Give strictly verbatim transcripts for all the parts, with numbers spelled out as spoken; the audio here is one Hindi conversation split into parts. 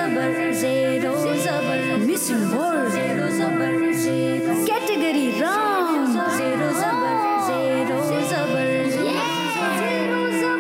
जबर ज़ेरो ज़बर मिसिंग वर्ड ज़ेरो ज़बर ज़ेरो कैटेगरी रॉन्ग ज़ेरो ज़बर ज़ेरो ज़बर ज़ेरो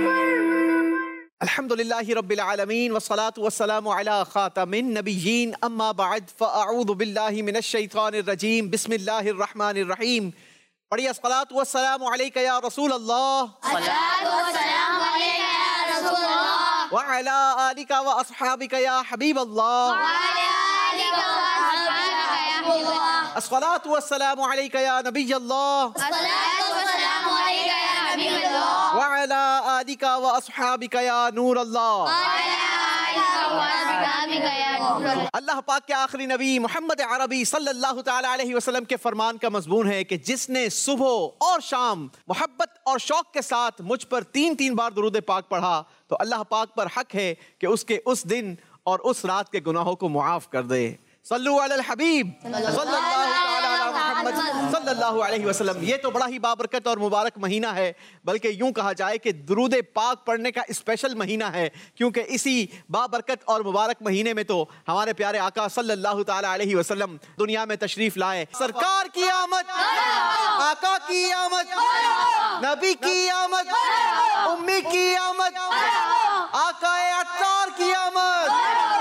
ज़बर। अल्हम्दुलिल्लाहि रब्बिल आलमीन वस्सलातु वस्सलामु अला खातमिन नबिय्यीन अम्मा बअद फ़अऊज़ु बिल्लाहि मिनश शैतानिर रजीम बिस्मिल्लाहिर रहमानिर रहीम। पढ़िए अस्सलातु वस्सलामु अलैका या रसूल अल्लाह अस्सलातु वस्सलामु अलैका या रसूल अल्लाह व अला आलिका व अस्हाबिका या हबीब अल्लाह व अला आलिका व अस्हाबिका या हबीब अल्लाह। अस्सलातु वस्सलामु अलैका या नबी अल्लाह अस्सलातु वस्सलामु अलैका या हबीब अल्लाह व अला आलिका व अस्हाबिका या नूर अल्लाह। व अला आलिका व अस्हाबिका या नूर अल्लाह। अल्लाह पाक के आखिरी नबी मोहम्मद अरबी सल्लल्लाहु ताला अलैहि वसल्लम के फरमान का मजमून है कि जिसने सुबह और शाम मोहब्बत और शौक के साथ मुझ पर तीन तीन बार दुरूद पाक पढ़ा तो अल्लाह पाक पर हक है कि उसके उस दिन और उस रात के गुनाहों को मुआफ कर दे। सल्लु अलल हबीब सल्लल्लाहु ताला अला मुहम्मद सल्लल्लाहु अलैहि वसल्लम। ये तो बड़ा ही बाबरकत और मुबारक महीना है, बल्कि यूं कहा जाए कि दुरूद पाक पढ़ने का स्पेशल महीना है, क्योंकि इसी बाबरकत और मुबारक महीने में तो हमारे प्यारे आका सल्लल्लाहु ताला अलैहि वसल्लम दुनिया में तशरीफ लाए। सरकार की आमद, आका की आमद, नबी की आमद, उम्मी की आमद, आकाए अत्तार की आमद।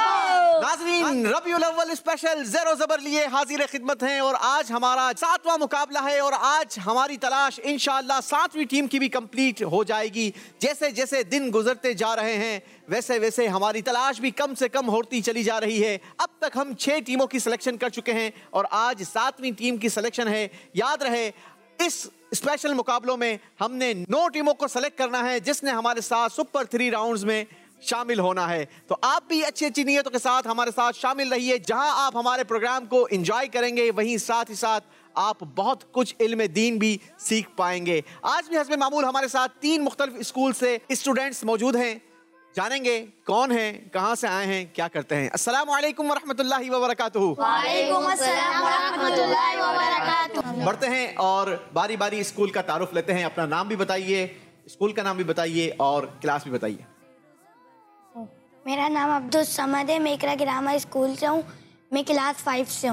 नाज़रीन, रबीउल अव्वल स्पेशल ज़ेरो ज़बर लिए हाजिर खिदमत हैं और आज हमारा सातवां मुकाबला है और आज हमारी तलाश इंशाअल्लाह सातवीं टीम की भी कंप्लीट हो जाएगी। जैसे जैसे दिन गुजरते जा रहे हैं वैसे वैसे हमारी तलाश भी कम से कम होती चली जा रही है। अब तक हम छह टीमों की सिलेक्शन कर चुके हैं और आज सातवीं टीम की सिलेक्शन है। याद रहे, इस स्पेशल मुकाबलों में हमने नौ टीमों को सेलेक्ट करना है जिसने हमारे साथ सुपर थ्री राउंड्स में शामिल होना है। तो आप भी अच्छी अच्छी नीयतों के साथ हमारे साथ शामिल रहिए। जहां आप हमारे प्रोग्राम को एंजॉय करेंगे वहीं साथ ही साथ आप बहुत कुछ इल्म दीन भी सीख पाएंगे। आज भी हस्बे मामूल हमारे साथ तीन मुख्तलिफ स्कूल से स्टूडेंट्स मौजूद हैं। जानेंगे कौन हैं, कहां से आए हैं, क्या करते हैं। अस्सलामु अलैकुम व रहमतुल्लाहि व बरकातुहू। वालेकुम अस्सलाम व रहमतुल्लाहि व बरकातुहू। बढ़ते हैं और बारी बारी स्कूल का तारुफ लेते हैं। अपना नाम भी बताइए, स्कूल का नाम भी बताइए और क्लास भी बताइए। मेरा नाम अब्दुल समद है, मैं इकरा ग्रामर स्कूल से हूँ, मैं क्लास फाइव से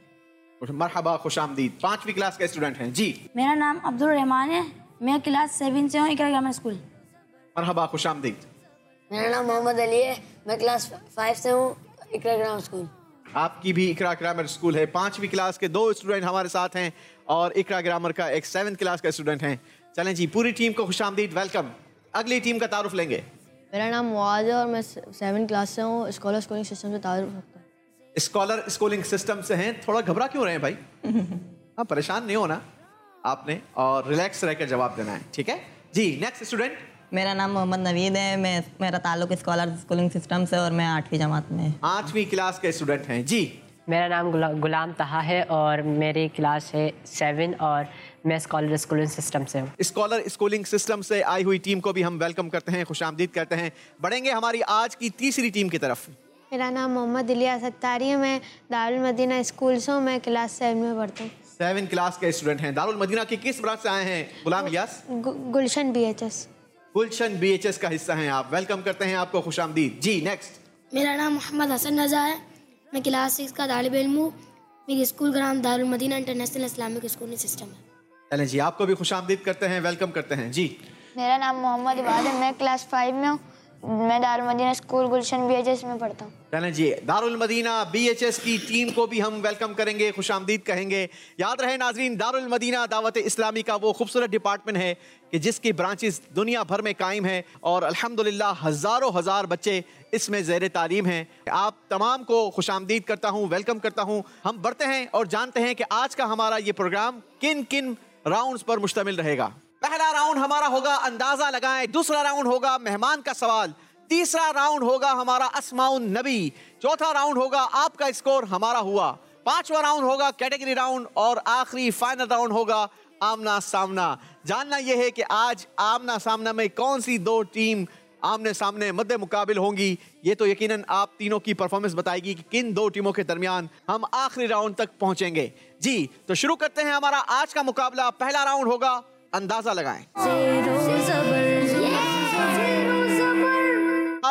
हूँ। मरहबा, खुशामदीद। पांचवी क्लास के स्टूडेंट हैं जी। मेरा नाम अब्दुल रहमान है, मैं क्लास सेवन से हूँ, इकरा ग्रामर स्कूल। मरहबा, खुशामदीद। मेरा नाम मोहम्मद अली है, मैं क्लास फाइव से हूँ, इकरा ग्रामर स्कूल। आपकी भी इकरा ग्रामर स्कूल है। पांचवी क्लास के दो स्टूडेंट हमारे साथ हैं और इकरा ग्रामर का एक सेवन्थ क्लास का स्टूडेंट हैं। चलें जी, पूरी टीम को खुशामदीद, वेलकम। अगली टीम का तारुफ लेंगे। मेरा नाम मुआज़ है और मैं सेवन क्लास से हूँ, स्कॉलर स्कूलिंग सिस्टम से तारुफ रखता हूँ। स्कॉलर स्कूलिंग सिस्टम से हैं। थोड़ा घबरा क्यों रहे हैं भाई? हाँ, परेशान नहीं होना आपने और रिलैक्स रहकर जवाब देना है, ठीक है जी। Next student. मेरा नाम मोहम्मद नवीद है, मैं मेरा ताल्लुक स्कॉलर स्कूलिंग सिस्टम से और मैं आठवीं जमात में। आठवीं क्लास के स्टूडेंट हैं जी। मेरा नाम गुला, गुलाम तहा है और मेरी क्लास है सेवन और मैं स्कॉलर स्कूलिंग सिस्टम से हूँ। स्कॉलर स्कूलिंग सिस्टम से आई हुई टीम को भी हम वेलकम करते हैं, खुशामदीद करते हैं। बढ़ेंगे हमारी आज की तीसरी टीम की तरफ। मेरा नाम मोहम्मद इलियास अत्तारी है, मैं दारुल मदीना स्कूल से हूँ, मैं क्लास सेवन में पढ़ता हूँ। सेवन क्लास के स्टूडेंट हैं। दारुल मदीना की किस ब्रांच से आए हैं Ghulam Ilyas? Gulshan B H S. Gulshan B H S का हिस्सा हैं आप। वेलकम करते हैं आपको, खुशामदीद जी। नेक्स्ट। मेरा नाम मोहम्मद हसन रजा है, मैं क्लास सिक्स का तालिब इल्म हूँ, मेरी स्कूल का नाम Darul Madina international Islamic schooling system है। चलें जी, आपको भी खुशामदीद करते हैं, वेलकम करते हैं जी। मेरा नाम मोहम्मद इबाद है, मैं क्लास फाइव में हूँ, मैं Darul Madina school Gulshan B H S में पढ़ता हूँ। चलें जी, Darul Madina B H S की टीम को भी हम वेलकम करेंगे, खुशामदीद कहेंगे। याद रहे नाजरीन, दारुल मदीना दावत इस्लामी का वो खूबसूरत डिपार्टमेंट है कि जिसकी ब्रांचेस दुनिया भर में कायम है और अल्हम्दुलिल्लाह हज़ारों हज़ार बच्चे इसमें ज़ेर तालीम हैं। आप तमाम को खुशामदीद करता हूँ, वेलकम करता हूँ। हम बढ़ते हैं और जानते हैं कि आज का हमारा ये प्रोग्राम किन किन राउंड्स पर मुश्तमिल रहेगा। पहला राउंड हमारा होगा अंदाजा लगाएं, दूसरा राउंड होगा मेहमान का सवाल, तीसरा राउंड होगा हमारा अस्माउन नबी, चौथा राउंड होगा आपका स्कोर हमारा हुआ, पांचवा राउंड होगा कैटेगरी राउंड और आखिरी फाइनल राउंड होगा आमना सामना। जानना यह है कि आज आमना सामना में कौन सी दो टीम आमने सामने मद्दे मुकाबिल होंगी। ये तो यकीनन आप तीनों की परफॉर्मेंस बताएगी कि किन दो टीमों के दरमियान हम आखिरी राउंड तक पहुंचेंगे जी। तो शुरू करते हैं हमारा आज का मुकाबला। पहला राउंड होगा अंदाजा लगाएं। ज़ेरो ज़बर, ज़ेरो ज़बर। अब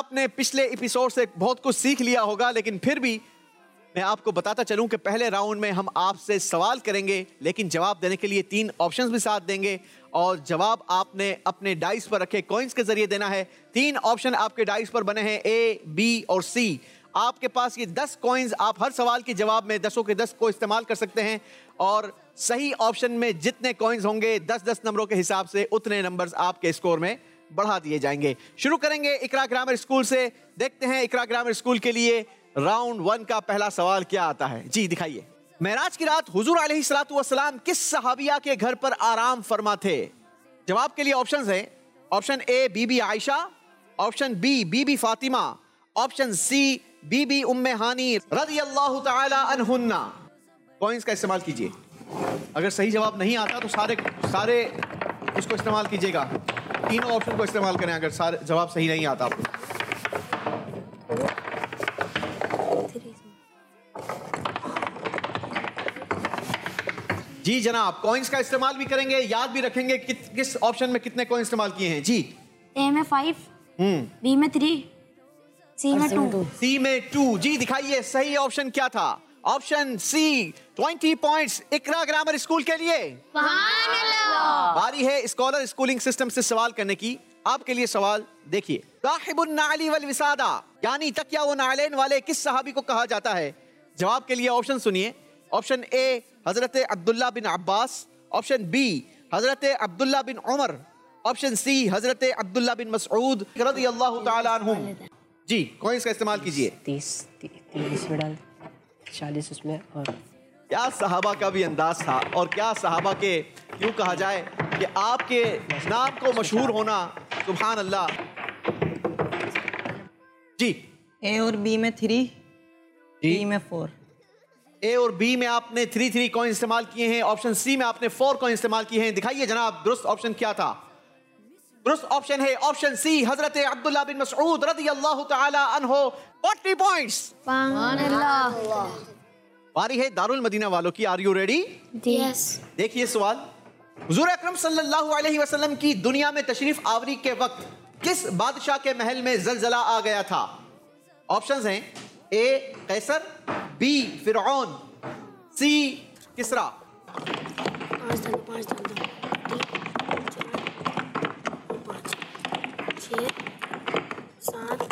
आपने पिछले एपिसोड से बहुत कुछ सीख लिया होगा, लेकिन फिर भी मैं आपको बताता चलूं कि पहले राउंड में हम आपसे सवाल करेंगे, लेकिन जवाब देने के लिए तीन ऑप्शंस भी साथ देंगे और जवाब आपने अपने डाइस पर रखे कॉइन्स के जरिए देना है। तीन ऑप्शन आपके डाइस पर बने हैं, ए, बी और सी। आपके पास ये दस कॉइन्स, आप हर सवाल के जवाब में दसों के दस को इस्तेमाल कर सकते हैं और सही ऑप्शन में जितने कॉइन्स होंगे दस दस नंबरों के हिसाब से उतने नंबर्स आपके स्कोर में बढ़ा दिए जाएंगे। शुरू करेंगे इकरा ग्रामर स्कूल से। देखते हैं इकरा ग्रामर स्कूल के लिए राउंड वन का पहला सवाल क्या आता है। जी दिखाइए। मेराज की रात हुजूर अलैहिस्सलातु वस्सलाम किस सहाबिया के घर पर आराम फरमा थे? जवाब के लिए ऑप्शंस हैं, option A Bibi Ayesha, option B Bibi Fatima, option C Bibi Umme Hani रज़ियल्लाहु ताला अन्हुन्ना। कॉइन्स का इस्तेमाल कीजिए। अगर सही जवाब नहीं आता तो सारे सारे उसको इस्तेमाल कीजिएगा। तीनों ऑप्शन को इस्तेमाल करें अगर सारे जवाब सही नहीं आता आपको। जी जनाब, कॉइन्स का इस्तेमाल भी करेंगे, याद भी रखेंगे कि, किस ऑप्शन में कितने कॉइन इस्तेमाल किए हैं। जी ए में फाइव, हम्म बी में थ्री, सी में टू। सी में टू। जी दिखाइए सही ऑप्शन क्या था? Option C. Twenty points Iqra grammar school के लिए। बारी है स्कॉलर स्कूलिंग सिस्टम से सवाल करने की। आपके लिए सवाल देखिए। साहिबुन नाली वल विसादा यानी तकिया व नालैन वाले किस सहाबी को कहा जाता है? जवाब के लिए ऑप्शन सुनिए। ऑप्शन ए हजरत अब्दुल्ला बिन अब्बास, ऑप्शन बी हजरत अब्दुल्ला बिन उमर, ऑप्शन सी हजरत अब्दुल्ला बिन मसऊद रज़ियल्लाहु ताला अन्हुम। जी कॉइन्स का इस्तेमाल कीजिए। तीस तीस में डाल, चालीस उसमें। और क्या सहाबा का भी अंदाज था और क्या सहाबा के यूं कहा जाए कि आपके नाम को मशहूर होना, सुभान अल्लाह। जी ए और बी में थ्री, डी में फोर। ए और बी में आपने थ्री थ्री कॉइन इस्तेमाल किए हैं, ऑप्शन सी में आपने फोर कॉइन इस्तेमाल किए हैं। दिखाइए जनाब दुरुस्त ऑप्शन क्या था? दुरुस्त ऑप्शन है ऑप्शन सी हजरत अब्दुल्ला बिन मसऊद रज़ियल्लाहु ताला अन्हु। Forty points. बारी है दारुल मदीना वालों की। Are you ready? यस। देखिए सवाल। हुजूर अकरम सल्लल्लाहु अलैहि वसल्लम की दुनिया में तशरीफ आवरी के वक्त किस बादशाह के महल में जलजला आ गया था? ऑप्शंस हैं, ए कैसर, बी फिरौन, सी किसरा। पाँच डाल, पाँच डाल दो, तीन, चार, पाँच, छः, सात।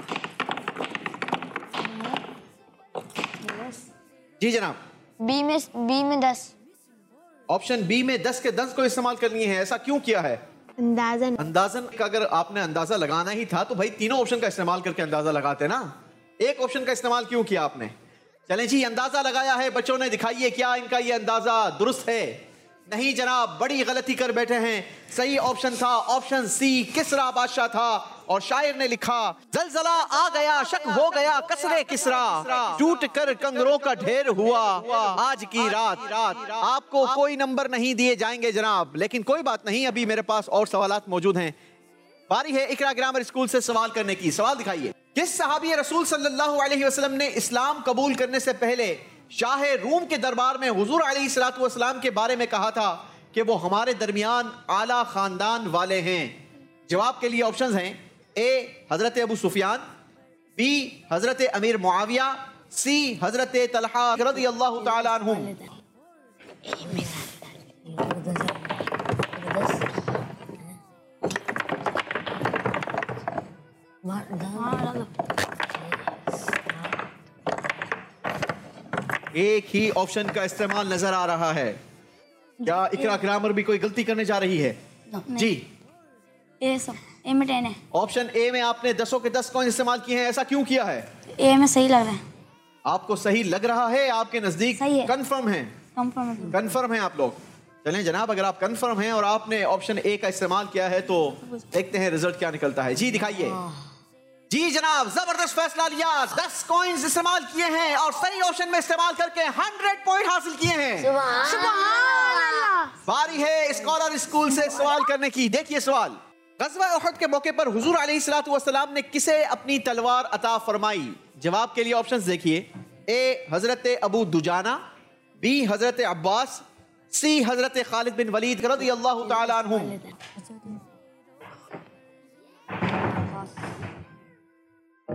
जी जनाब। बी में बी में दस। ऑप्शन बी में दस के दस को इस्तेमाल करनी है। ऐसा क्यों किया है? अंदाजन अंदाजन का अगर आपने अंदाजा लगाना ही था तो भाई तीनों ऑप्शन का इस्तेमाल करके अंदाजा लगाते ना। एक ऑप्शन का इस्तेमाल क्यों किया आपने? चलें जी, अंदाजा लगाया है बच्चों ने। दिखाइए क्या इनका ये अंदाजा दुरुस्त है? नहीं जनाब, बड़ी गलती कर बैठे हैं। सही ऑप्शन था ऑप्शन सी किसरा बादशाह था और शायर ने लिखा जलजला आ गया शक हो गया कसरे किसरा, टूट कर कंगरों का ढेर हुआ आज की रात। आपको कोई नंबर नहीं दिए जाएंगे जनाब, लेकिन कोई बात नहीं, अभी मेरे पास और सवालात मौजूद हैं। बारी है इकरा ग्रामर स्कूल से सवाल करने की। सवाल दिखाइए। किस सहाबी रसूल सल्लल्लाहु अलैहि वसल्लम ने इस्लाम कबूल करने से पहले शाह रूम के दरबार में हुजूर अलैहिस्सलातु वस्सलाम के बारे में कहा था कि वो हमारे दरमियान आला खानदान वाले हैं? जवाब के लिए ऑप्शंस हैं, ए हजरत अबू सुफियान, बी हजरत अमीर मुआविया, सी हजरत तलहा रज़ियल्लाहु ताला अन्हुम। एक ही ऑप्शन का इस्तेमाल नजर आ रहा है। क्या इकरा ग्रामर भी कोई गलती करने जा रही है? जी ए सब ए में टेन है। ऑप्शन ए में आपने दसों के दस कॉइन इस्तेमाल किए हैं। ऐसा क्यों किया है? ए में सही लग रहा है। आपको सही लग रहा है? आपके नजदीक सही है। कंफर्म है? कंफर्म है। कंफर्म है आप लोग? चलें जनाब, अगर आप कंफर्म हैं और आपने ऑप्शन ए का इस्तेमाल किया है तो देखते हैं रिजल्ट क्या निकलता है। जी दिखाइए। जी जनाब, जबरदस्त फैसला लिया। दस कॉइन्स इस्तेमाल किए हैं और सही ऑप्शन में इस्तेमाल करके हंड्रेड पॉइंट हासिल किए हैं। सुभान अल्लाह। बारी है स्कॉलर स्कूल से सवाल करने की। देखिए सवाल। गज़वा उहद के मौके पर हुजूर अलैहिस्सलातु वस्सलाम ने किसे अपनी तलवार अता फरमाई? जवाब के लिए ऑप्शंस देखिए। ए हजरत अबू दुजाना, बी हजरत अब्बास, सी हजरत खालिद बिन वलीद रज़ियल्लाहु ताला अन्हुम।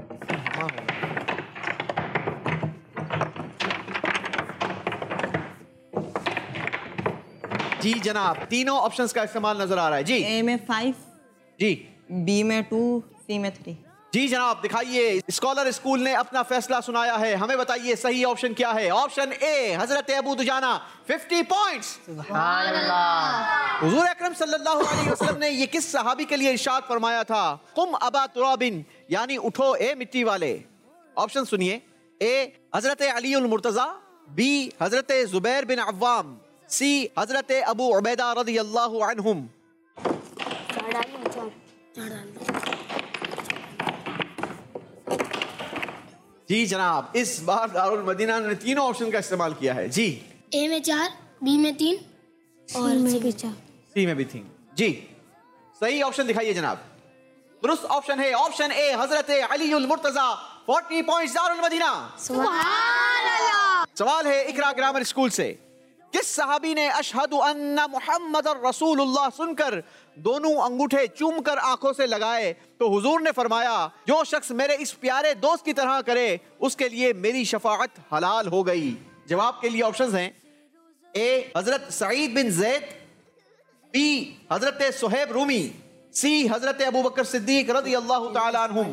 जी जनाब, तीनों ऑप्शंस का इस्तेमाल नजर आ रहा है जी। ए में फाइव, जी बी में टू, सी में थ्री। जी जनाब, दिखाइए स्कॉलर स्कूल ने अपना फैसला सुनाया है, हमें बताइए सही ऑप्शन क्या है। Option A Hazrat Abu Dujana fifty points. सुभान अल्लाह। हुजूर अकरम सल्लल्लाहु अलैहि वसल्लम ने ये किस सहाबी के लिए इरशाद फरमाया था? कुम अबा तुराबिन, यानी उठो ए मिट्टी वाले। ऑप्शन सुनिए, ए हजरत अली उल मुर्तजा, बी हजरत जुबैर बिन अव्वाम, सी हजरत अबू उबैदा रज़ियल्लाहु अन्हुम। जी जनाब, इस बार दारुल मदीना ने तीनों ऑप्शन का इस्तेमाल किया है जी। ए में चार, बी में तीन और सी में चार। सी में भी थी जी। सही ऑप्शन दिखाइए जनाब। दुरुस्त ऑप्शन है ऑप्शन ए हजरत अली उल मुर्तजा, फोर्टी पॉइंट्स दारुल मदीना। सुभान अल्लाह। सवाल है इकरा ग्रामर स्कूल से, किस सहाबी ने अशहदु अन्ना मुहम्मदर रसूलुल्लाह सुनकर दोनों अंगूठे चूमकर आंखों से लगाए तो हुजूर ने फरमाया, जो शख्स मेरे इस प्यारे दोस्त की तरह करे उसके लिए मेरी शफाअत हलाल हो गई। जवाब के लिए ऑप्शंस हैं, ए हजरत सईद बिन जैद, बी हजरत सुहैब रूमी, सी हजरत अबू बकर सिद्दीक रज़ियल्लाहु ताला अन्हुम।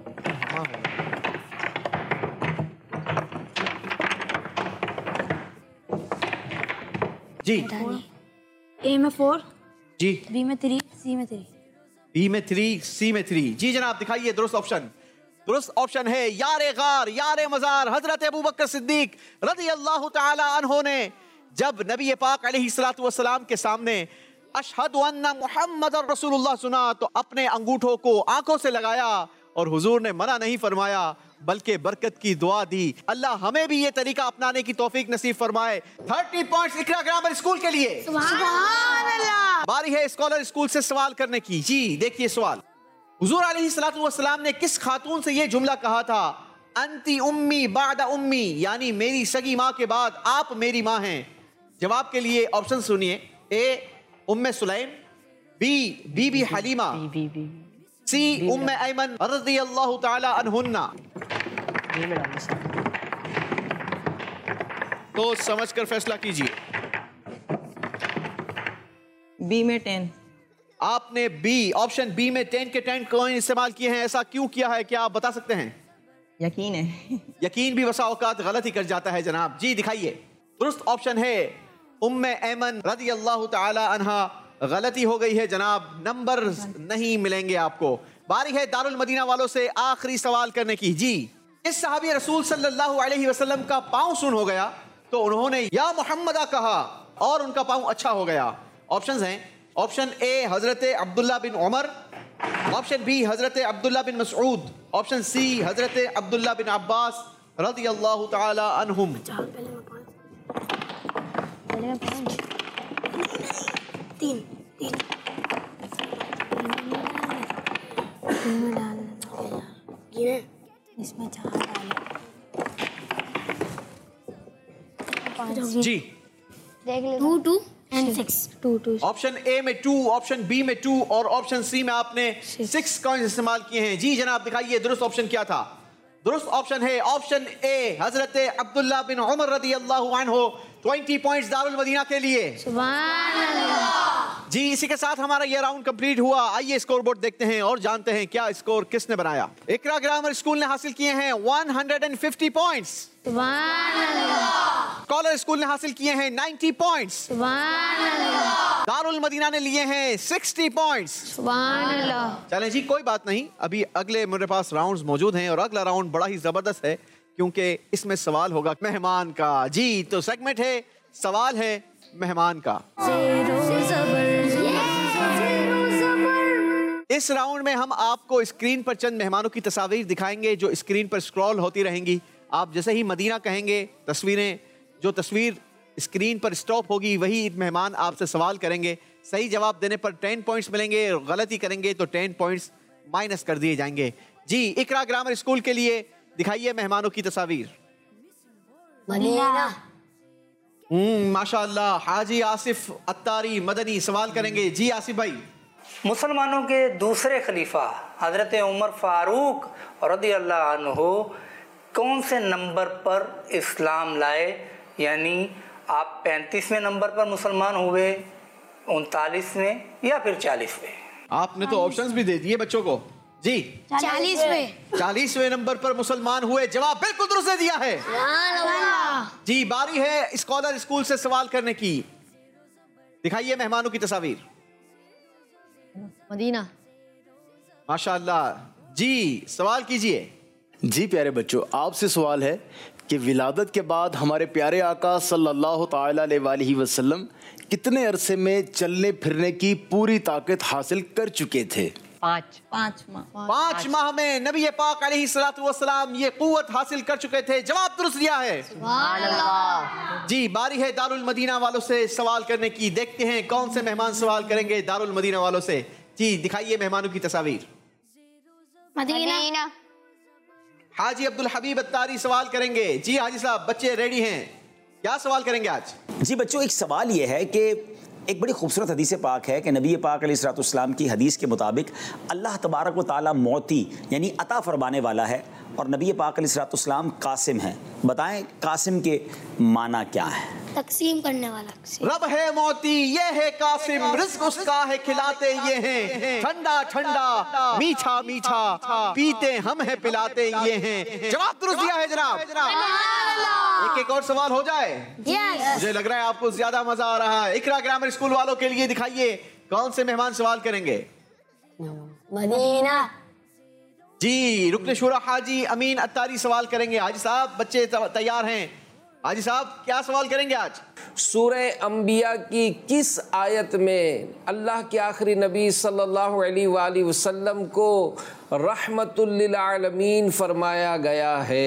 जी ए में फोर, जी बी में थ्री, सी में थ्री। बी में थ्री, सी में थ्री। जी जनाब, दिखाइए दुरुस्त ऑप्शन। दुरुस्त ऑप्शन है यारे गार यारे मजार हजरत अबू बकर सिद्दीक रज़ियल्लाहु ताला अन्हु ने जब नबी पाक अलैहिस्सलातु वस्सलाम के सामने अशहदु अन्ना मुहम्मदर रसूलुल्लाह सुना तो अपने अंगूठों को आंखों से लगाया और हुजूर ने मना नहीं फरमाया बल्कि बरकत की दुआ दी। अल्लाह हमें भी ये तरीका अपनाने की तौफीक नसीब फरमाए। Thirty points Iqra grammar school के लिए। सुभान अल्लाह। बारी है स्कॉलर स्कूल से सवाल करने की। जी देखिए सवाल, हुजूर अलैहिस्सलातु वस्सलाम ने किस खातून से ये जुमला कहा था? अंती उम्मी बादा उम्मी, यानी मेरी सगी माँ के बाद आप मेरी माँ हैं। जवाब के लिए ऑप्शन सुनिए, A Umme Sulaim, B Bibi Halima, B B C Umme Aiman रज़ियल्लाहु ताला अन्हुन्ना। बी में डालो सर। तो समझकर फैसला कीजिए। बी में टेन। आपने बी ऑप्शन बी में टेन के टेन कॉइन इस्तेमाल किए हैं, ऐसा क्यों किया है, क्या आप बता सकते हैं? यकीन है। यकीन भी बसा औकात गलत ही कर जाता है जनाब। जी दिखाइए। दुरुस्त ऑप्शन है उम्मे ऐमन रज़ियल्लाहु ताला अन्हा। गलती हो गई है जनाब, नंबर नहीं मिलेंगे आपको। बारी है दारुल मदीना वालों से आखिरी सवाल करने की। जी इस सहाबी रसूल सल्लल्लाहु अलैहि वसल्लम का पांव सुन हो गया तो उन्होंने या मुहम्मदा कहा और उनका पांव अच्छा हो गया। ऑप्शंस हैं, ऑप्शन ए हजरत अब्दुल्ला बिन उमर, ऑप्शन बी हजरत अब्दुल्ला बिन मसऊद, ऑप्शन सी हजरत अब्दुल्ला बिन अब्बास रज़ियल्लाहु ताला अन्हुम। तीन तीन इसमें चार डालो। जी देख ले। Two two and six. Two two option A में टू, ऑप्शन बी में टू और ऑप्शन सी में आपने सिक्स कॉइंस इस्तेमाल किए हैं। जी जनाब, दिखाइए दुरुस्त ऑप्शन क्या था। दुरुस्त ऑप्शन है ऑप्शन ए हजरत अब्दुल्ला बिन उमर रज़ियल्लाहु अन्हु। ट्वेंटी पॉइंट्स दारुल मदीना के लिए। सुभान अल्लाह। जी इसी के साथ हमारा ये राउंड कंप्लीट हुआ। आइए स्कोर बोर्ड देखते हैं और जानते हैं क्या स्कोर किसने बनाया। इकरा ग्रामर स्कूल ने हासिल किए हैं वन हंड्रेड फिफ्टी पॉइंट्स। सुभान अल्लाह। स्कॉलर स्कूल ने हासिल किए हैं नाइंटी पॉइंट्स। सुभान अल्लाह। दारुल मदीना ने लिए हैं सिक्सटी पॉइंट्स। सुभान अल्लाह। चलें जी, कोई बात नहीं, अभी अगले मेरे पास राउंड्स मौजूद हैं और अगला राउंड बड़ा ही जबरदस्त है क्योंकि इसमें सवाल होगा मेहमान का। जी तो सेगमेंट है सवाल है मेहमान का। इस राउंड में हम आपको स्क्रीन पर चंद मेहमानों की तस्वीर दिखाएंगे जो स्क्रीन पर स्क्रॉल होती रहेंगी। आप जैसे ही मदीना कहेंगे, तस्वीरें जो तस्वीर स्क्रीन पर स्टॉप होगी वही मेहमान आपसे सवाल करेंगे। सही जवाब देने पर टेन पॉइंट्स मिलेंगे, गलती करेंगे तो टेन पॉइंट्स माइनस कर दिए जाएंगे। जी इकरा ग्रामर स्कूल के लिए दिखाइए मेहमानों की तस्वीर। हम्म माशाअल्लाह, हाजी आसिफ अत्तारी मदनी सवाल करेंगे। जी आसिफ भाई। मुसलमानों के दूसरे खलीफा हजरत उमर फारूक रज़ियल्लाहु अन्हु कौन से नंबर पर इस्लाम लाए, यानी आप पैंतीसवें नंबर पर मुसलमान हुए, उनतालीसवें या फिर चालीसवें? आपने तो ऑप्शंस भी दे दिए बच्चों को। जी चालीसवें। चालीसवें नंबर पर मुसलमान हुए, जवाब बिल्कुल दुरुस्त दे दिया है। जी बारी है स्कॉलर स्कूल से सवाल करने की। दिखाइए मेहमानों की तस्वीर। मदीना। माशाअल्लाह। जी सवाल कीजिए। जी प्यारे बच्चों, आपसे सवाल है कि विलादत के बाद हमारे प्यारे आका सल्लल्लाहु ताला अलैहि वसल्लम कितने अरसे में चलने फिरने की पूरी ताकत हासिल कर चुके थे? पाँच पाँच माह पाँच माह में नबी पाक अलैहिस्सलातु वस्सलाम ये कुव्वत हासिल कर चुके थे। जवाब दुरुस्त दिया है। सुभान अल्लाह। जी बारी है दारुल मदीना वालों से सवाल करने की। देखते हैं कौन से मेहमान सवाल करेंगे दारुल मदीना वालों से। जी दिखाइए मेहमानों की तस्वीर। मदीना। हाजी अब्दुल हबीब अत्तारी सवाल करेंगे। जी हाजी साहब बच्चे रेडी हैं, क्या सवाल करेंगे आज? जी बच्चों, एक सवाल ये है कि एक बड़ी खूबसूरत हदीस पाक है कि नबी पाक अलैहिस्सलाम की हदीस के मुताबिक अल्लाह तबारक व तआला मौती यानी अता फरमाने वाला है और नबी पाक अलैहिस्सलाम कासिम हैं। बताएं कासिम के माना क्या है? तकसीम करने वाला। रब है मौती, ये है कासिम, रिज़्क उसका है खिलाते ये हैं, ठंडा ठंडा मीठा मीठा पीते हम है पिलाते ये हैं। जवाब दुरुस्त दिया है जनाब। एक एक और सवाल हो जाए। यस। मुझे लग रहा है आपको ज्यादा मजा आ रहा है। इकरा ग्रामर स्कूल वालों के लिए दिखाइए कौन से मेहमान सवाल करेंगे। मदीना। जी रुकन शुरा हाजी अमीन अत्तारी सवाल करेंगे। हाजी साहब बच्चे तैयार हैं। हाजी साहब क्या सवाल करेंगे आज? सूरह अंबिया की किस आयत में अल्लाह के आखिरी नबी सल्लल्लाहु अलैहि वसल्लम को रहमतुल लिल आलमीन फरमाया गया है?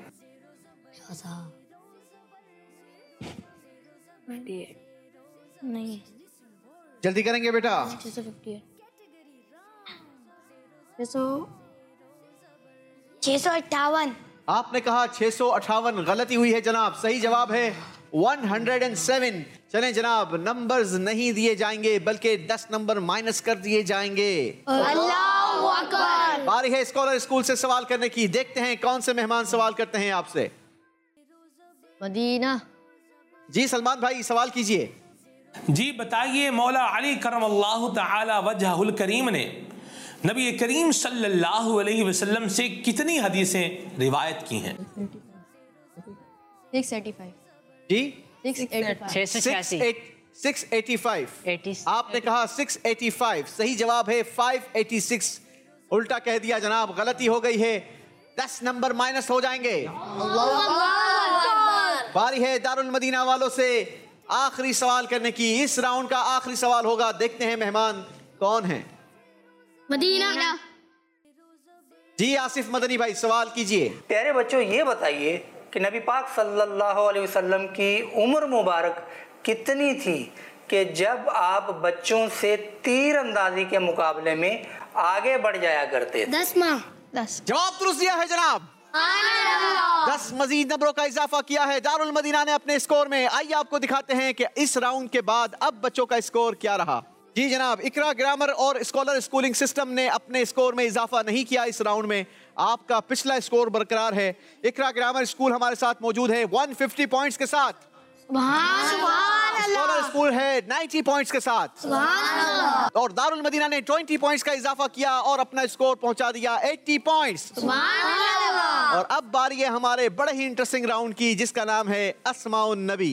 नहीं, जल्दी करेंगे बेटा। छह सौ अट्ठावन। आपने कहा छह सौ अट्ठावन, गलती हुई है जनाब। सही जवाब है एक सौ सात। चलें जनाब, नंबर्स नहीं दिए जाएंगे बल्कि दस नंबर माइनस कर दिए जाएंगे। अल्लाहू अकबर। बारी है स्कॉलर स्कूल से सवाल करने की। देखते हैं कौन से मेहमान सवाल करते हैं आपसे। मदीना। जी सलमान भाई सवाल कीजिए। जी बताइए, मौला अली करमल्लाहु तआला वजहुल करीम ने नबी करीम सल्लल्लाहु अलैहि वसल्लम से कितनी हदीसें रिवायत की हैं? Six eighty five. जी छह सौ छियासी। Six eighty five. आपने कहा सिक्स एटी फाइव, सही जवाब है फाइव एटी सिक्स। उल्टा कह दिया जनाब, गलती हो गई है। दस नंबर माइनस हो जाएंगे। बारी है दारुल मदीना वालों से आखिरी सवाल करने की। इस राउंड का आखिरी सवाल होगा। देखते हैं मेहमान कौन हैं। मदीना। जी आसिफ मदनी भाई सवाल कीजिए। प्यारे बच्चों, ये बताइए कि नबी पाक सल्लल्लाहु अलैहि वसल्लम की उम्र मुबारक कितनी थी कि जब आप बच्चों से तीर अंदाजी के मुकाबले में आगे बढ़ जाया करते थे? दस माह। दस। जवाब दुरुस्त दिया है जनाब। दस मजीद नंबरों का इजाफा किया है दारुल मदीना ने अपने स्कोर में। आइए आपको दिखाते हैं कि इस राउंड के बाद अब बच्चों का स्कोर क्या रहा। जी जनाब, इकरा ग्रामर और स्कॉलर स्कूलिंग सिस्टम ने अपने स्कोर में इजाफा नहीं किया इस राउंड में। आपका पिछला स्कोर बरकरार है। इकरा ग्रामर स्कूल हमारे साथ मौजूद है एक सौ पचास पॉइंट्स के साथ। स्कॉलर स्कूल है नब्बे पॉइंट्स के साथ। और दारुल मदीना ने बीस पॉइंट्स का इजाफा किया और अपना स्कोर पहुंचा दिया अस्सी पॉइंट्स। और अब बारी है हमारे बड़े ही इंटरेस्टिंग राउंड की, जिसका नाम है अस्माउन नबी।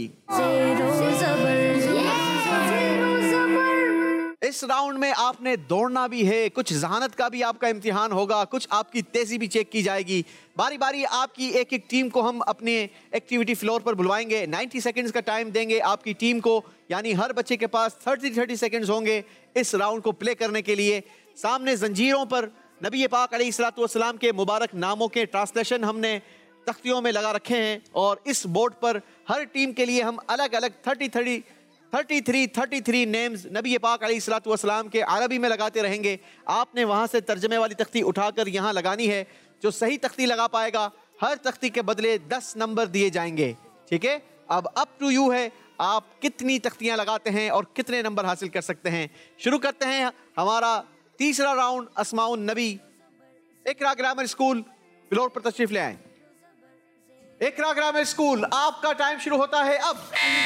इस राउंड में आपने दौड़ना भी है, कुछ जहानत का भी आपका इम्तिहान होगा, कुछ आपकी तेजी भी चेक की जाएगी। बारी बारी आपकी एक एक टीम को हम अपने एक्टिविटी फ्लोर पर बुलवाएंगे। नब्बे सेकंड्स का टाइम देंगे आपकी टीम को, यानी हर बच्चे के पास तीस तीस सेकंड्स होंगे इस राउंड को प्ले करने के लिए। सामने जंजीरों पर नबी पाक अलैहिस्सलातु वस्सलाम के मुबारक नामों के ट्रांसलेशन हमने तख्तियों में लगा रखे हैं और इस बोर्ड पर हर टीम के लिए हम अलग अलग thirty thirty thirty three thirty three names नबी पाक अलैहिस्सलातु वस्सलाम के अरबी में लगाते रहेंगे। आपने वहाँ से तर्जमे वाली तख्ती उठाकर यहाँ लगानी है। जो सही तख्ती लगा पाएगा हर तख्ती के बदले दस नंबर दिए जाएंगे। ठीक है, अब अप टू यू है, आप कितनी तख्तियाँ लगाते हैं और कितने नंबर हासिल कर सकते हैं। शुरू करते हैं हमारा तीसरा राउंड अस्माउन नबी। इकरा ग्रामर स्कूल फ्लोर पर तशरीफ ले आए। इकरा ग्रामर स्कूल, आपका टाइम शुरू होता है अब।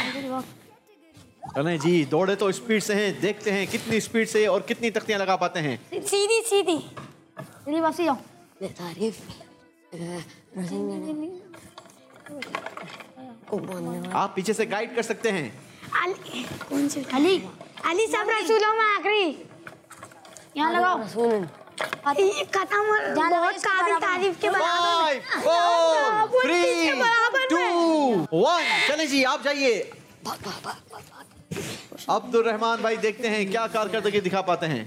चलें जी, दौड़े तो स्पीड से हैं, देखते हैं कितनी स्पीड से और कितनी तख्तियां लगा पाते हैं। सीधी सीधी जल्दी वापसी जाओ। आप पीछे से गाइड कर सकते हैं। अली कौन से अली अली सब रसूलों में आखिरी यहाँ लगाओ। ये खत्म बहुत काबिल तारीफ के बराबर। Five four three two one. चलें जी, आप जाइए। अब्दुल रहमान भाई देखते हैं क्या कारकर्दगी दिखा पाते हैं।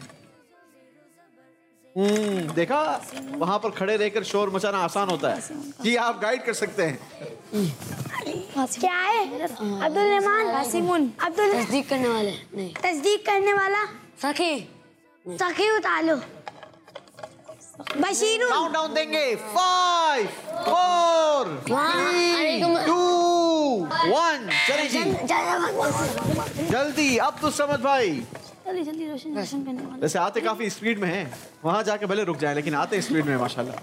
हम्म देखा, वहां पर खड़े रहकर शोर मचाना आसान होता है। जी आप गाइड कर सकते हैं। क्या है? अब्दुल रहमान हासिमुन अब्दुल तस्दीक करने वाले नहीं, तस्दीक करने वाला सखी सखी उतार लो। बशीर काउंट डाउन देंगे। Five four three two one. चलिए जी जल्दी। अब्दुल समद भाई जल्दी जल्दी रोशन रोशन करने वाला। वैसे आते काफी स्पीड में हैं, वहां जाके भले रुक जाए लेकिन आते स्पीड में माशाल्लाह।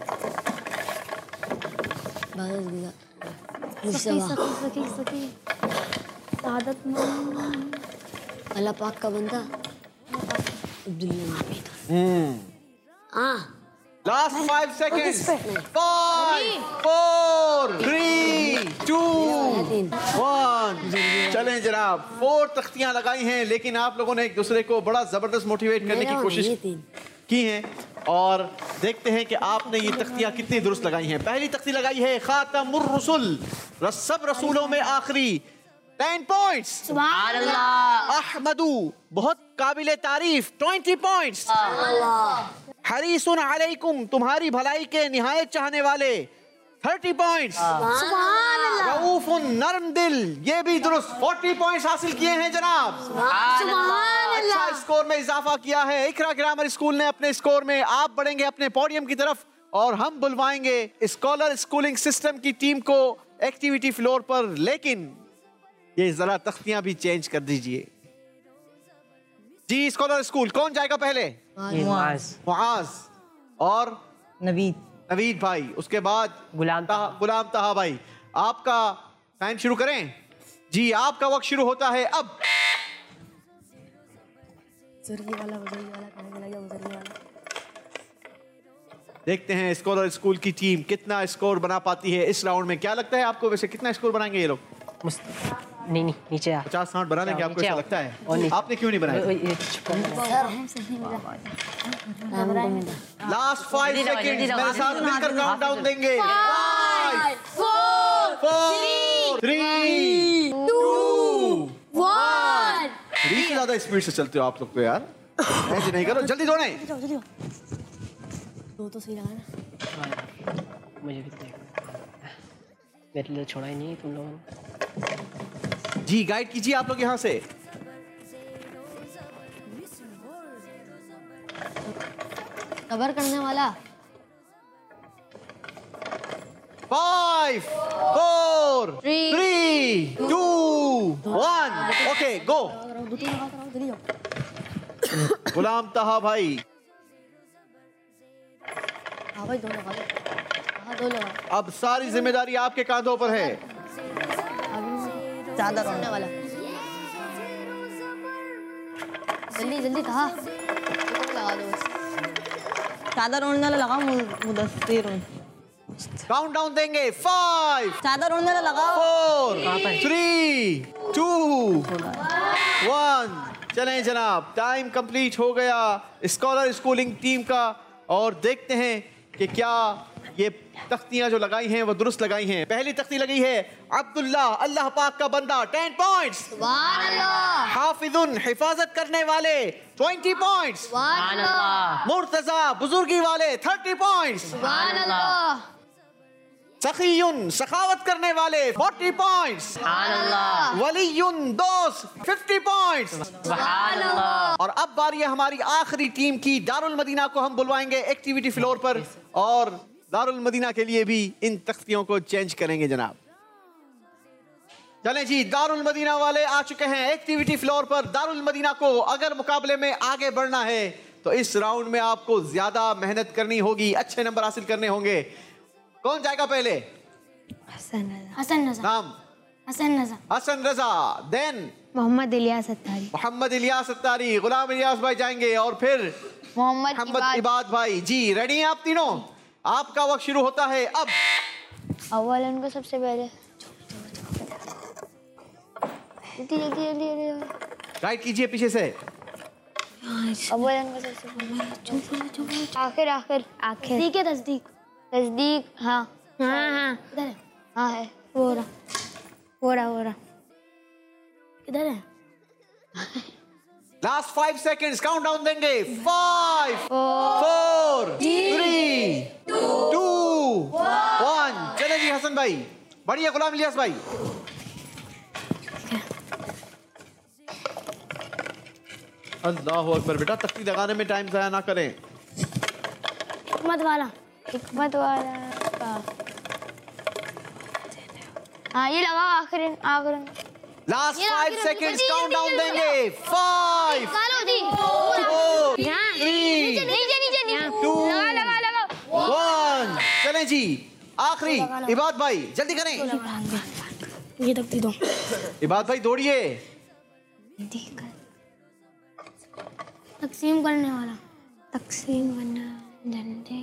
सखी सखी सखी सखी सादत में अल्लाह पाक का बंदा हम्म हाँ last five seconds. Five four three two one. चलें जनाब, फोर तख्तियां लगाई हैं लेकिन आप लोगों ने एक दूसरे को बड़ा जबरदस्त मोटिवेट करने की कोशिश की है और देखते हैं कि आपने ये तख्तियां कितनी दुरुस्त लगाई हैं। पहली तख्ती लगाई है खातमुर रसूल, सब रसूलों में आखिरी, टेन पॉइंट्स। सुभान अल्लाह। अहमदू बहुत काबिल तारीफ, ट्वेंटी पॉइंट्स। हरीसुन अलैकुम तुम्हारी भलाई के निहायत चाहने वाले, थर्टी पॉइंट्स। सुभान अल्लाह। रऊफुन नरम दिल, ये भी दुरुस्त, फोर्टी पॉइंट्स हासिल किए हैं जनाब। सुभान अल्लाह। अच्छा स्कोर में इजाफा किया है इकरा ग्रामर स्कूल ने अपने स्कोर में। आप बढ़ेंगे अपने पोडियम की तरफ और हम बुलवाएंगे स्कॉलर स्कूलिंग सिस्टम की टीम को एक्टिविटी फ्लोर पर, लेकिन ये जरा तख्तियां भी चेंज कर दीजिए। जी स्कॉलर स्कूल कौन जाएगा पहले? मुआज मुआज और नवीद नवीद भाई, उसके बाद गुलाम तहा गुलाम तहा भाई। आपका टाइम शुरू करें जी, आपका वक्त शुरू होता है अब। बुजुर्गी वाला बुजुर्गी वाला कहने लगा बुजुर्गी वाला। देखते हैं स्कॉलर स्कूल की टीम कितना स्कोर बना पाती है इस राउंड में। क्या लगता है आपको वैसे कितना स्कोर बनाएंगे ये लोग? नहीं नहीं नीचे आ। पचास साठ बनाने के आपको ऐसा लगता है? नहीं। आपने क्यों नहीं बनाया? लास्ट फाइव सेकेंड्स मेरे साथ मिलकर काउंट डाउन देंगे। Five four three two one. Three से ज्यादा स्पीड से चलते हो आप लोग तो यार, ऐसे नहीं करो, जल्दी दौड़े। दो तो सही लगा ना। मुझे भी देखना, मेरे लिए छोड़ा ही नहीं तुम लोगों ने। जी गाइड कीजिए आप लोग यहाँ से। कवर करने वाला। Five four three two one. Okay go. Ghulam Taha भाई हाँ भाई दो लगा दो। हाँ दो लगा। अब सारी जिम्मेदारी आपके कांधों पर है। चादर ओढ़ने वाला। जल्दी जल्दी कहा लगा दो। चादर ओढ़ने वाला लगाओ। मुदस्सिर काउंट डाउन देंगे। फाइव चादर ओढ़ने वाला लगाओ। Four three two one. चलें जनाब, टाइम कंप्लीट हो गया स्कॉलर स्कूलिंग टीम का और देखते हैं कि क्या ये तख्तियां जो लगाई हैं वो दुरुस्त लगाई हैं। पहली तख्ती लगी है अब्दुल्ला, अल्लाह पाक का बंदा, टेन पॉइंट्स। सुभान अल्लाह। हाफिजुन हिफाजत करने वाले, ट्वेंटी पॉइंट्स। सुभान अल्लाह। मुर्तजा बुजुर्गी वाले, थर्टी पॉइंट्स। सुभान अल्लाह। सखीयुन सखावत करने वाले, फोर्टी पॉइंट्स। सुभान अल्लाह। वलीयुन दोस्त, फिफ्टी पॉइंट्स। सुभान अल्लाह। और अब बारी है हमारी आखिरी टीम की। दारुल मदीना को हम बुलवाएंगे एक्टिविटी फ्लोर पर और दारुल मदीना के लिए भी इन तख्तियों को चेंज करेंगे जनाब। चलें जी, दारुल मदीना वाले आ चुके हैं एक्टिविटी फ्लोर पर। दारुल मदीना को अगर मुकाबले में आगे बढ़ना है तो इस राउंड में आपको ज्यादा मेहनत करनी होगी, अच्छे नंबर हासिल करने होंगे। कौन जाएगा पहले? हसन रजा। हसन रजा। नाम? हसन रजा। हसन रजा। देन मोहम्मद इलियास अत्तारी। मोहम्मद इलियास अत्तारी। गुलाम इलियास भाई जाएंगे और फिर मोहम्मद मोहम्मद इबाद भाई। जी रेडी हैं आप तीनों? आपका वक्त शुरू होता है अब। अव्वल उनको सबसे पहले जल्दी जल्दी जल्दी जल्दी राइट कीजिए पीछे से। अव्वल उनको सबसे पहले आखिर आखिर आखिर तस्दीक है तस्दीक। तस्दीक। हाँ हाँ हाँ इधर है। हाँ है वो रहा वो रहा वो रहा इधर है। Last five seconds count down देंगे। Five four three two one. चले जी हसन भाई। बढ़िया गुलाम इलियास भाई। अल्लाह अकबर। बेटा तख्ती लगाने में टाइम ज़ाया ना करें। हिकमत वाला। हिकमत वाला का। हाँ ये लगाओ आखिर आखिर। Last five seconds count down देंगे। Five four three two one. चलें जी आखिरी। इबाद भाई जल्दी करें। ये तख्ती दो। इबाद भाई दौड़िए। तकसीम करने वाला। तकसीम करना झंडे।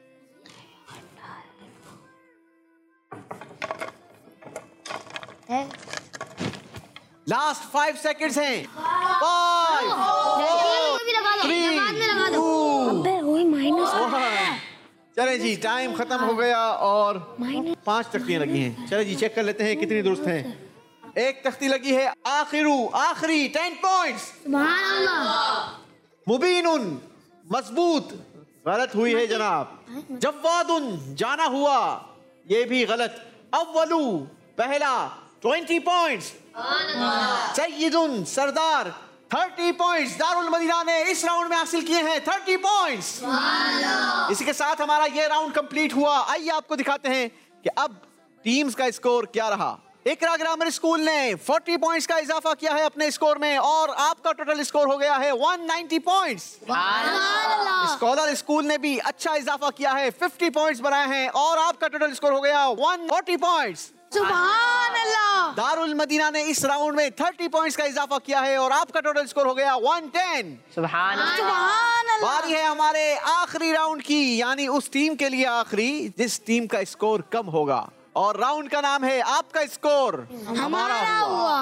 है लास्ट फाइव सेकेंड्स हैं। Five three two one. चले जी टाइम खत्म हो गया और पांच तख्तियां लगी हैं। चले जी चेक कर लेते हैं कितनी दुरुस्त हैं। एक तख्ती लगी है आखिरू आखिरी टेन पॉइंट्स। सुभान अल्लाह। मुबीनुन मजबूत गलत हुई है जनाब। जवादुन जाना हुआ ये भी गलत। अव्वलू पहला ट्वेंटी पॉइंट्स। सैयदुन सरदार थर्टी पॉइंट्स। दारुल मदीना ने इस राउंड में हासिल किए हैं थर्टी पॉइंट्स। इसी के साथ हमारा ये राउंड कंप्लीट हुआ। आइए आपको दिखाते हैं कि अब टीम्स का स्कोर क्या रहा। इकरा ग्रामर स्कूल ने चालीस पॉइंट्स का इजाफा किया है अपने स्कोर में और आपका टोटल स्कोर हो गया है एक सौ नब्बे पॉइंट्स। स्कॉलर स्कूल ने भी अच्छा इजाफा किया है, पचास पॉइंट्स बनाए हैं और आपका टोटल स्कोर हो गया एक सौ चालीस पॉइंट्स। सुभान अल्लाह। दारुल मदीना ने इस राउंड में तीस पॉइंट्स का इजाफा किया है और आपका टोटल स्कोर हो गया एक सौ दस। सुभान अल्लाह। सुभान अल्लाह। बारी है हमारे आखिरी राउंड की, यानी उस टीम के लिए आखिरी जिस टीम का स्कोर कम होगा और राउंड का नाम है आपका स्कोर हमारा हुआ।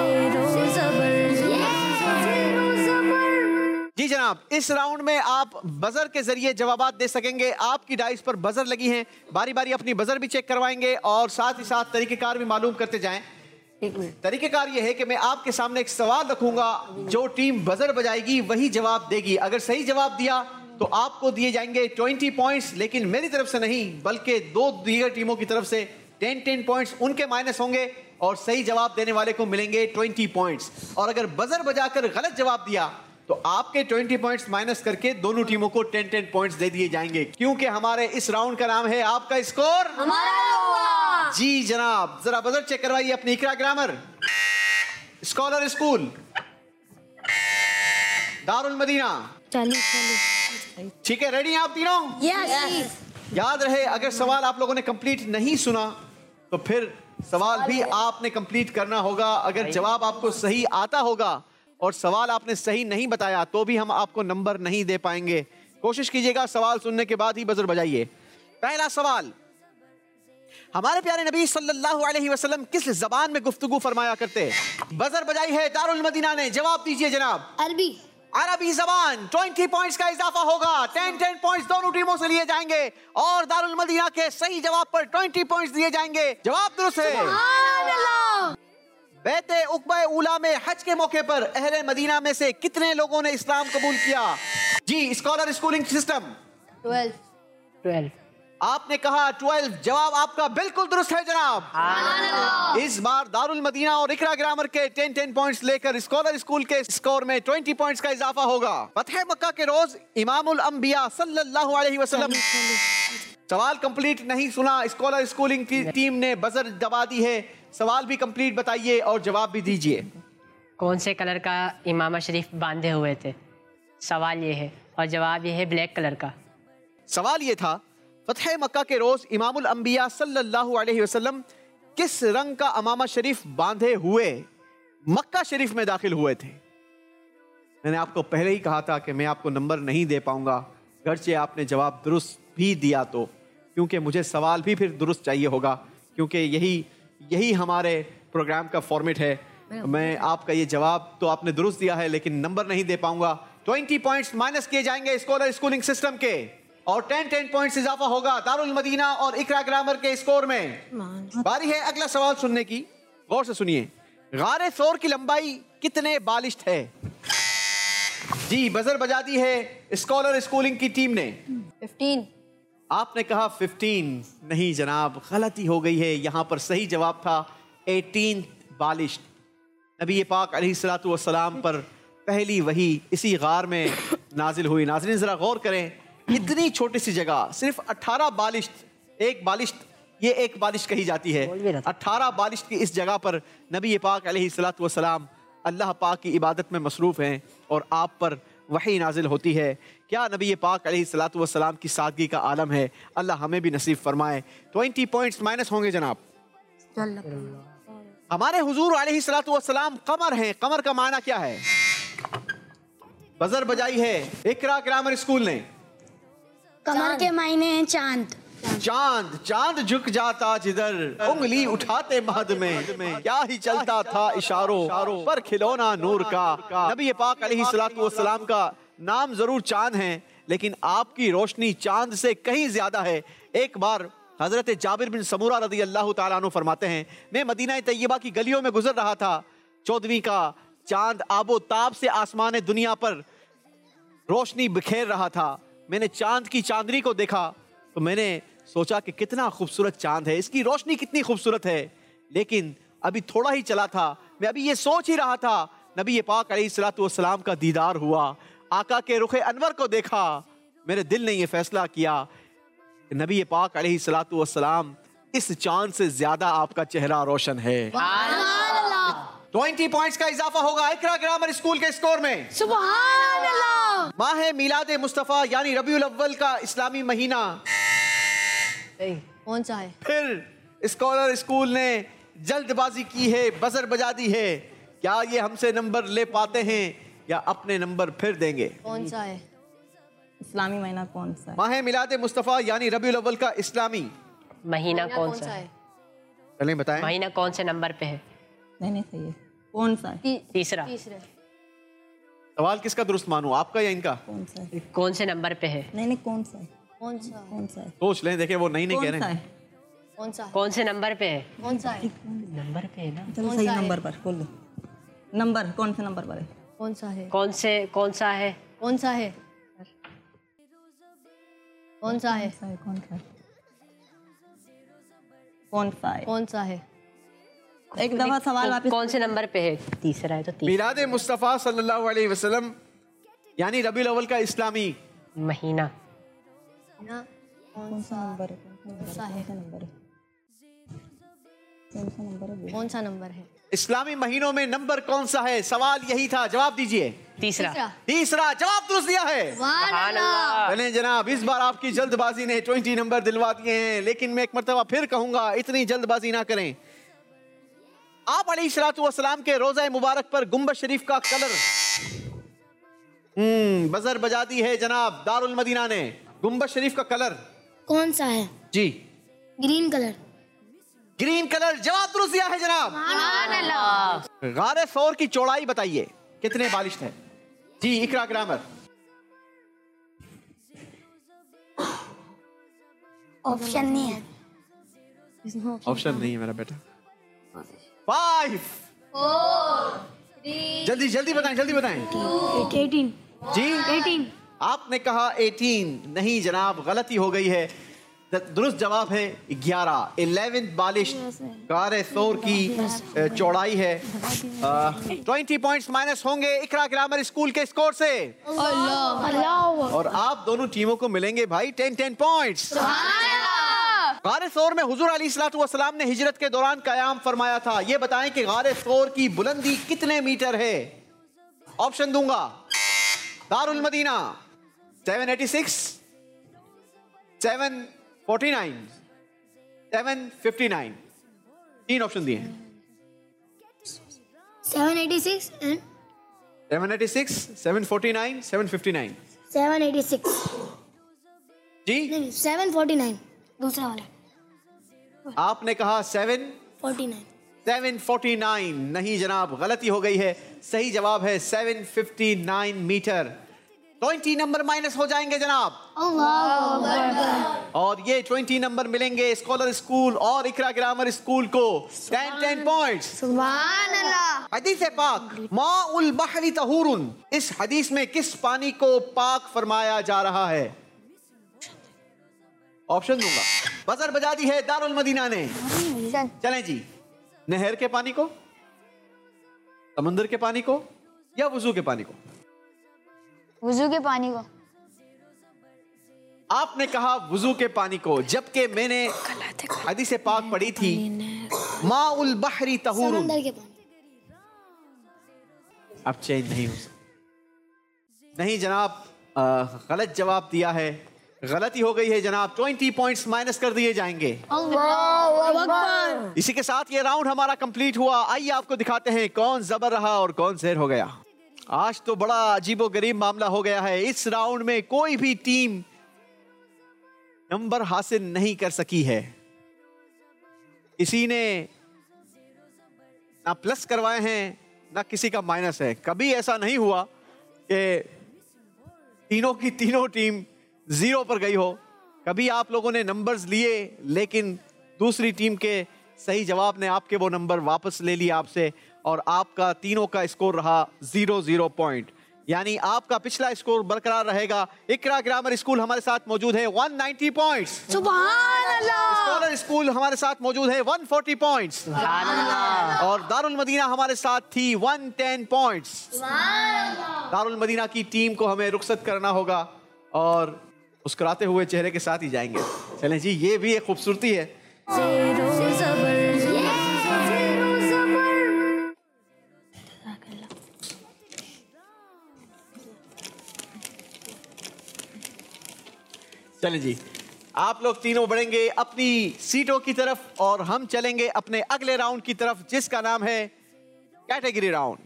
जी जनाब, इस राउंड में आप बजर के जरिए जवाबात दे सकेंगे। आपकी डाइस पर बजर लगी हैं, बारी बारी अपनी बजर भी चेक करवाएंगे और साथ ही साथ तरीकेकार भी मालूम करते जाएं। एक मिनट, तरीकेकार ये है कि मैं आपके सामने एक सवाल रखूंगा, जो टीम बजर बजाएगी वही जवाब देगी। अगर सही जवाब दिया तो आपको दिए जाएंगे बीस पॉइंट्स, लेकिन मेरी तरफ से नहीं बल्कि दो दीगर टीमों की तरफ से दस दस पॉइंट्स उनके माइनस होंगे और सही जवाब देने वाले को मिलेंगे बीस पॉइंट्स। और अगर बजर बजाकर गलत जवाब दिया तो आपके बीस पॉइंट्स माइनस करके दोनों टीमों को दस दस पॉइंट्स दे दिए जाएंगे, क्योंकि हमारे इस राउंड का नाम है आपका स्कोर हमारा हुआ। जी जनाब, जरा बजर चेक करवाइए अपनी Iqra grammar scholar school Darul Madina. ठीक है, रेडी हैं आप तीनों? यस। याद रहे, अगर सवाल आप लोगों ने कंप्लीट नहीं सुना तो फिर सवाल भी आपने कंप्लीट करना होगा। अगर जवाब आपको सही आता होगा और सवाल आपने सही नहीं बताया तो भी हम आपको नंबर नहीं दे पाएंगे। कोशिश कीजिएगा सवाल सुनने के बाद ही बजर बजाइए। पहला सवाल, हमारे प्यारे नबी सल्लल्लाहु अलैहि वसल्लम किस जबान में गुफ्तगू फरमाया करते? बजर बजाई है दारुल मदीना ने, जवाब दीजिए जनाब। अरबी। अरबी जबान। बीस पॉइंट्स का इजाफा होगा, दस दस पॉइंट्स दोनों टीमों से लिए जाएंगे और दारुल मदीना के सही जवाब पर बीस पॉइंट्स दिए जाएंगे। जवाब दुरुस्त है। सुभान अल्लाह। बैते उक़बा उला में हज के मौके पर अहले मदीना में से कितने लोगों ने इस्लाम कबूल किया? जी scholar schooling system. Twelve. Twelve. आपने कहा ट्वेल्व, जवाब आपका बिल्कुल दुरुस्त है जनाब। इस बार दारुल मदीना और इकरा ग्रामर के टेन टेन पॉइंट्स लेकर स्कॉलर स्कूल के स्कोर में बीस पॉइंट्स का इजाफा होगा। फतह मक्का के रोज इमामुल अंबिया सल्लल्लाहु अलैहि वसल्लम। सवाल कंप्लीट नहीं सुना, स्कॉलर स्कूलिंग की टीम ने बजर दबा दी है। सवाल भी कंप्लीट बताइए और जवाब भी दीजिए। कौन से कलर का इमामा शरीफ बांधे हुए थे? सवाल ये है और जवाब ये है ब्लैक कलर का। सवाल ये था फतह मक्का के रोज इमामुल अंबिया सल्लल्लाहु अलैहि वसल्लम किस रंग का अमामा शरीफ बांधे हुए मक्का शरीफ में दाखिल हुए थे? मैंने आपको पहले ही कहा था कि मैं आपको नंबर नहीं दे पाऊंगा, गर्चे आपने जवाब दुरुस्त भी दिया तो, क्योंकि मुझे सवाल भी फिर दुरुस्त चाहिए होगा, क्योंकि यही यही हमारे प्रोग्राम का फॉर्मेट है। मैं आपका ये जवाब तो आपने दुरुस्त दिया है लेकिन नंबर नहीं दे पाऊंगा। ट्वेंटी पॉइंट्स माइनस किए जाएंगे स्कॉलर स्कूलिंग सिस्टम के और टेन टेन पॉइंट्स इजाफा होगा दारुल मदीना और इकरा ग्रामर के स्कोर में। बारी है अगला सवाल सुनने की, गौर से सुनिए। गारे सौर की लंबाई कितने बालिश्त है? जी बजर बजा दी है स्कॉलर स्कूलिंग की टीम ने। फिफ्टीन। आपने कहा फिफ्टीन, नहीं जनाब, गलती हो गई है। यहाँ पर सही जवाब था एटीन बालिश्त। नबी पाक अलैहिस्सलातु वस्सलाम पर पहली वही इसी गार में नाजिल हुई। नाज़रीन जरा गौर करें, इतनी छोटी सी जगह, सिर्फ अठारह बालिश्त, एक बालिश्त ये एक बालिश्त कही जाती है, अठारह बालिश्त की इस जगह पर नबी पाक अलैहिस्सलातु वस्सलाम अल्लाह पाक की इबादत में मसरूफ़ हैं और आप पर वही नाजिल होती है। क्या नबी पाक अलैहिस्सलातु वस्सलाम की सादगी का आलम है? अल्लाह हमें भी नसीब फरमाए। ट्वेंटी पॉइंट्स माइनस होंगे जनाब। हमारे हुजूर अलैहिस्सलातु वस्सलाम कमर हैं। कमर का माना क्या है? बजर बजाई है इकरा ग्रामर स्कूल ने। कमर के मायने हैं चांद। चांद, चांद झुक जाता जिधर, उंगली उठाते महद में, क्या ही चलता था इशारों पर खिलौना नूर का। नबी पाक अलैहिस्सलातु वस्सलाम का नाम जरूर चांद है, लेकिन आपकी रोशनी चांद से कहीं ज्यादा है। एक बार हजरत जाबिर बिन समूरा रदी अल्लाह ताला अन्हु फरमाते हैं, मैं मदीना तैयबा की गलियों में गुजर रहा था, चौदहवीं का चांद आबो ताब से आसमान दुनिया पर रोशनी बिखेर रहा था। मैंने चांद की चांदनी को देखा तो मैंने सोचा कि कितना खूबसूरत चांद है, इसकी रोशनी कितनी खूबसूरत है। लेकिन अभी थोड़ा ही चला था, मैं अभी ये सोच ही रहा था, नबी पाक अलैहिस्सलातु वस्सलाम का दीदार हुआ, आका के रुखे अनवर को देखा। मेरे दिल ने ये फैसला किया कि नबी पाक अलैहिस्सलातु वस्सलाम इस चांद से ज्यादा आपका चेहरा रोशन है। ट्वेंटी पॉइंट्स का इजाफा होगा इकरा ग्रामर स्कूल के स्कोर में। सुभान अल्लाह। माह मिलाद मुस्तफा यानी रबीउल अव्वल का इस्लामी महीना कौन सा है? फिर स्कॉलर स्कूल ने जल्दबाजी की है, बजर बजा दी है। क्या ये हमसे नंबर ले पाते हैं या अपने नंबर फिर देंगे? कौन सा है? इस्लामी महीना कौन सा है? माह मिलाद मुस्तफा यानी रबीउल अव्वल का इस्लामी महीना कौन सा है? चलें बताएं। महीना कौन से नंबर पे है? नहीं नहीं सही है। कौन सा है? तीसरा। सवाल किसका दुरुस्त मानूं, आपका या इनका? कौन सा है? कौन से नंबर पे है? नहीं नहीं कौन सा है? कौन सा? कौन सा है? सोच लें, देखें वो नहीं नहीं कह रहे हैं। कौन सा? कौन से नंबर पे है? कौन सा है? नंबर पे है ना। चलो सही नंबर पर बोल दो। नंबर कौन से नंबर पर है? कौन सा है? कौन से कौन सा है? कौन सा है? कौन सा है? कौन सा है? कौन सा है? कौन सा है? एक दफा सवाल वापस। कौन से नंबर पे है? तीसरा है तो तीसरा। मिलाद मुस्तफा सल्लल्लाहु अलैहि वसल्लम यानी रबीउल अव्वल का इस्लामी महीना कौन सा नंबर है? कौन सा है? नंबर है? कौन सा नंबर है? कौन सा नंबर है? इस्लामी महीनों में नंबर कौन सा है? सवाल यही था, जवाब दीजिए। तीसरा। तीसरा जवाब दुरुस्त दिया है। चलें जनाब, इस बार आपकी जल्दबाजी ने ट्वेंटी नंबर दिलवा दिए हैं, लेकिन मैं एक मरतबा फिर कहूंगा इतनी जल्दबाजी ना करें। आप अलैहिस्सलातु वस्सलाम के रोजा मुबारक पर गुंबद शरीफ का कलर हम्म बजर बजा दी है जनाब दारुल मदीना ने। गुंबद शरीफ का कलर कौन सा है? जी ग्रीन कलर। ग्रीन कलर जवाब दुरुस्त दिया है जनाब। गारे सौर की चौड़ाई बताइए कितने बालिश्त है? जी इकरा ग्रामर। ऑप्शन नहीं है। ऑप्शन नहीं है मेरा बेटा। फाइव जल्दी जल्दी बताएं, जल्दी बताएं। एटीन। जी एटीन। आपने कहा अठारह, नहीं जनाब गलती हो गई है। दुरुस्त जवाब है ग्यारह। इलेवेंथ बालिश गारे सौर की चौड़ाई है। ट्वेंटी पॉइंट्स माइनस होंगे इकरा ग्रामर स्कूल के स्कोर से। अल्लाह। और आप दोनों टीमों को मिलेंगे भाई टेन टेन पॉइंट्स। गारे सौर में हुजूर अलैहिस्सलातु वस्सलाम ने हिजरत के दौरान कयाम फरमाया था। ये बताएं कि गारे सौर की बुलंदी कितने मीटर है? ऑप्शन दूंगा। Darul Madina seven eighty six, seven forty nine, seven fifty nine, तीन ऑप्शन दिए हैं। Seven eighty six and seven eighty six, seven forty nine, seven fifty nine. Seven eighty six जी नहीं, सेवन फोर्टी नाइन दूसरा वाला। आपने कहा seven forty nine. Seven forty nine नहीं जनाब, गलती हो गई है। सही जवाब है seven fifty nine metre. Twenty number minus हो जाएंगे जनाब। और ये ट्वेंटी नंबर मिलेंगे स्कॉलर स्कूल और इकरा ग्रामर स्कूल को। Ten ten points. सुभान अल्लाह। हदीस पाक माउल बहरी तहूरुन, इस हदीस में किस पानी को पाक फरमाया जा रहा है? ऑप्शन दूंगा। बजर बजा दी है दारुल मदीना ने। चलें जी, नहर के पानी को, समुद्र के पानी को, या वजू के पानी को? वजू के पानी को। आपने कहा वजू के पानी को, जबकि मैंने हदीस पाक पढ़ी थी माउल बहरी तहूरुन। अब चेंज नहीं हो सकता। नहीं जनाब, गलत जवाब दिया है, गलती हो गई है जनाब। ट्वेंटी पॉइंट्स माइनस कर दिए जाएंगे। इसी के साथ ये राउंड हमारा कंप्लीट हुआ। आइए आपको दिखाते हैं कौन जबर रहा और कौन शेर हो गया। आज तो बड़ा अजीबो गरीब मामला हो गया है। इस राउंड में कोई भी टीम नंबर हासिल नहीं कर सकी है। किसी ने ना प्लस करवाए हैं ना किसी का माइनस है। कभी ऐसा नहीं हुआ कि तीनों की तीनों टीम जीरो पर गई हो। कभी आप लोगों ने नंबर्स लिए लेकिन दूसरी टीम के सही जवाब ने आपके वो नंबर वापस ले लिए आपसे, और आपका तीनों का स्कोर रहा जीरो जीरो पॉइंट। यानी आपका पिछला स्कोर बरकरार रहेगा। इकरा ग्रामर स्कूल हमारे साथ मौजूद है वन नाइंटी पॉइंट्स। सुभान अल्लाह। स्कॉलर स्कूल हमारे साथ मौजूद है वन फोर्टी पॉइंट्स। और दारुल मदीना हमारे साथ थी one ten points. Darul Madina की टीम को हमें रुखसत करना होगा और मुस्कुराते हुए चेहरे के साथ ही जाएंगे। चलें जी, ये भी एक खूबसूरती है। चलें जी, आप लोग तीनों बढ़ेंगे अपनी सीटों की तरफ और हम चलेंगे अपने अगले राउंड की तरफ, जिसका नाम है कैटेगरी राउंड।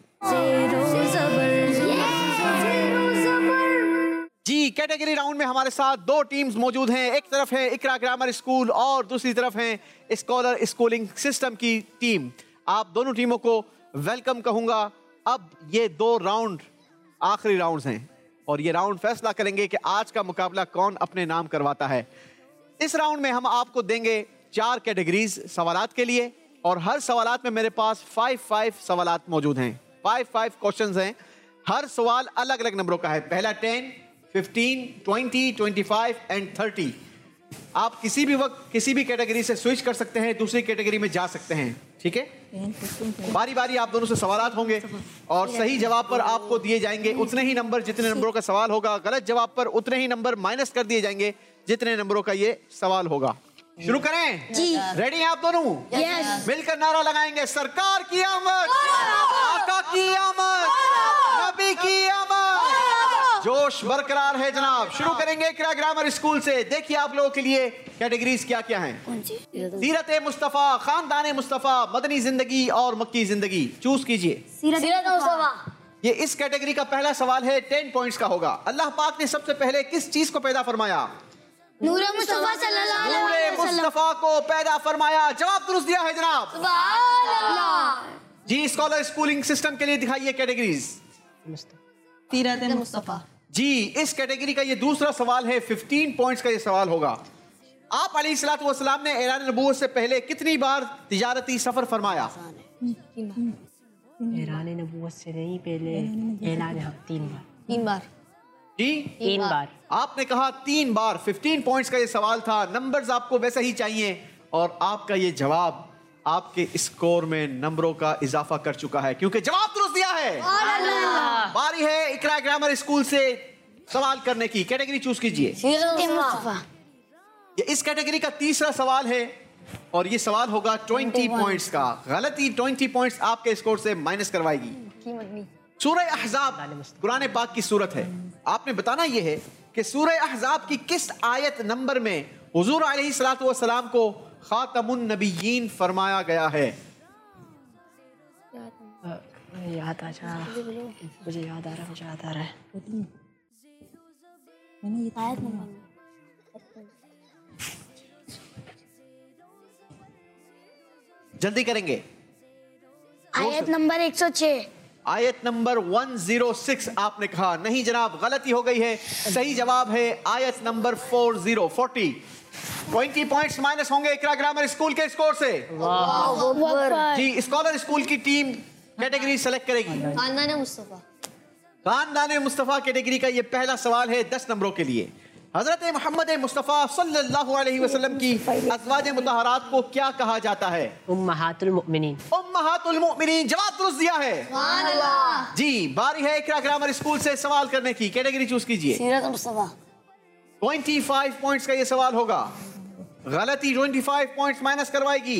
जी, कैटेगरी राउंड में हमारे साथ दो टीम्स मौजूद हैं। एक तरफ है इकरा ग्रामर स्कूल और दूसरी तरफ है स्कॉलर स्कूलिंग सिस्टम की टीम। आप दोनों टीमों को वेलकम कहूंगा। अब ये दो राउंड आखिरी राउंड्स हैं और ये राउंड फैसला करेंगे कि आज का मुकाबला कौन अपने नाम करवाता है। इस राउंड में हम आपको देंगे चार कैटेगरीज सवालात के लिए और हर सवालात में मेरे पास फाइव फाइव सवालात मौजूद हैं। फाइव फाइव क्वेश्चंस हैं। हर सवाल अलग अलग नंबरों का है। पहला ten, fifteen, twenty, twenty five and thirty. आप किसी भी वक्त किसी भी कैटेगरी से स्विच कर सकते हैं, दूसरी कैटेगरी में जा सकते हैं। ठीक है, बारी बारी आप दोनों से सवालात होंगे और सही जवाब पर आपको दिए जाएंगे उतने ही नंबर जितने नंबरों का सवाल होगा। गलत जवाब पर उतने ही नंबर माइनस कर दिए जाएंगे जितने नंबरों का ये सवाल होगा। शुरू करें जी? रेडी हैं आप दोनों? यस। मिलकर नारा लगाएंगे, सरकार की आमद, आका की आमद, नबी की आमद। जोश बरकरार है जनाब। शुरू करेंगे इकरा ग्रामर स्कूल से। देखिए आप लोगों के लिए कैटेगरीज क्या क्या हैं। सीरत मुस्तफा, खानदान मुस्तफा, मदनी जिंदगी और मक्की जिंदगी। चूज कीजिए। सीरत मुस्तफा। ये इस कैटेगरी का पहला सवाल है, टेन पॉइंट्स का होगा। अल्लाह पाक ने सबसे पहले किस चीज को पैदा फरमाया? नूरे मुस्तफा सल्लल्लाहु अलैहि नूरे वसल्लम। मुस्तफा को पैदा फरमाया। जवाब दुरुस्त दिया है जनाब। सुभान अल्लाह। जी, स्कॉलर स्कूलिंग सिस्टम के लिए दिखाइए कैटेगरीज। सीरत मुस्तफा। जी, इस कैटेगरी का ये दूसरा सवाल है, फिफ्टीन पॉइंट्स का ये सवाल होगा। आप अलैहिस्सलातु वस्सलाम ने ऐलान नबूवत से पहले कितनी बार तिजारती सफर फरमाया? ऐलान नबूवत से नहीं पहले ऐलान, हाँ, तीन बार। तीन बार जी, तीन बार। आपने कहा तीन बार। फिफ्टीन पॉइंट्स का ये सवाल था। नंबर्स आपको वैसे ही चाहिए और आपका ये जवाब आपके स्कोर में नंबरों का इजाफा कर चुका है क्योंकि जवाब दुरुस्त दिया है। बारी है इकरा ग्रामर स्कूल से सवाल करने की। कैटेगरी चूज कीजिए। ये इस कैटेगरी का तीसरा सवाल है और ये सवाल होगा ट्वेंटी पॉइंट्स का। गलती ट्वेंटी पॉइंट्स आपके स्कोर से माइनस करवाएगी। सूरह अहज़ाब कुरान पाक की सूरत है। आपने बताना यह है कि सूरह अहज़ाब की किस आयत नंबर में हुजूर अलैहिस्सलातु वस्सलाम को खातमुन नबिय्यीन फरमाया गया है? याद आ जा, मुझे याद आ रहा है, मुझे याद आ रहा है। मैंने ये आयत नंबर जल्दी करेंगे। आयत नंबर एक सौ छह। आयत नंबर एक सौ छह आपने कहा। नहीं जनाब, गलती हो गई है। सही जवाब है आयत नंबर चालीस चालीस। बीस पॉइंट्स माइनस होंगे इकरा ग्रामर स्कूल के स्कोर से। जी, स्कॉलर स्कूल की टीम कैटेगरी सेलेक्ट करेगी। खानदान मुस्तफा। खानदान मुस्तफा कैटेगरी का ये पहला सवाल है दस नंबरों के लिए। हजरत मोहम्मद मुस्तफ़ा सल्लल्लाहु अलैहि वसल्लम की अज़वाज मुतहरात को क्या कहा जाता है? उम्महातुल मुमिनीन। उम्महातुल मुमिनीन जवाब दुरुस्त दिया है। सुभान अल्लाह। जी, बारी है इकरा ग्रामर स्कूल से सवाल करने की। कैटेगरी चूज कीजिए। सीरत मुस्तफा। पच्चीस पॉइंट्स का ये सवाल होगा। गलती पच्चीस पॉइंट्स माइनस करवाएगी।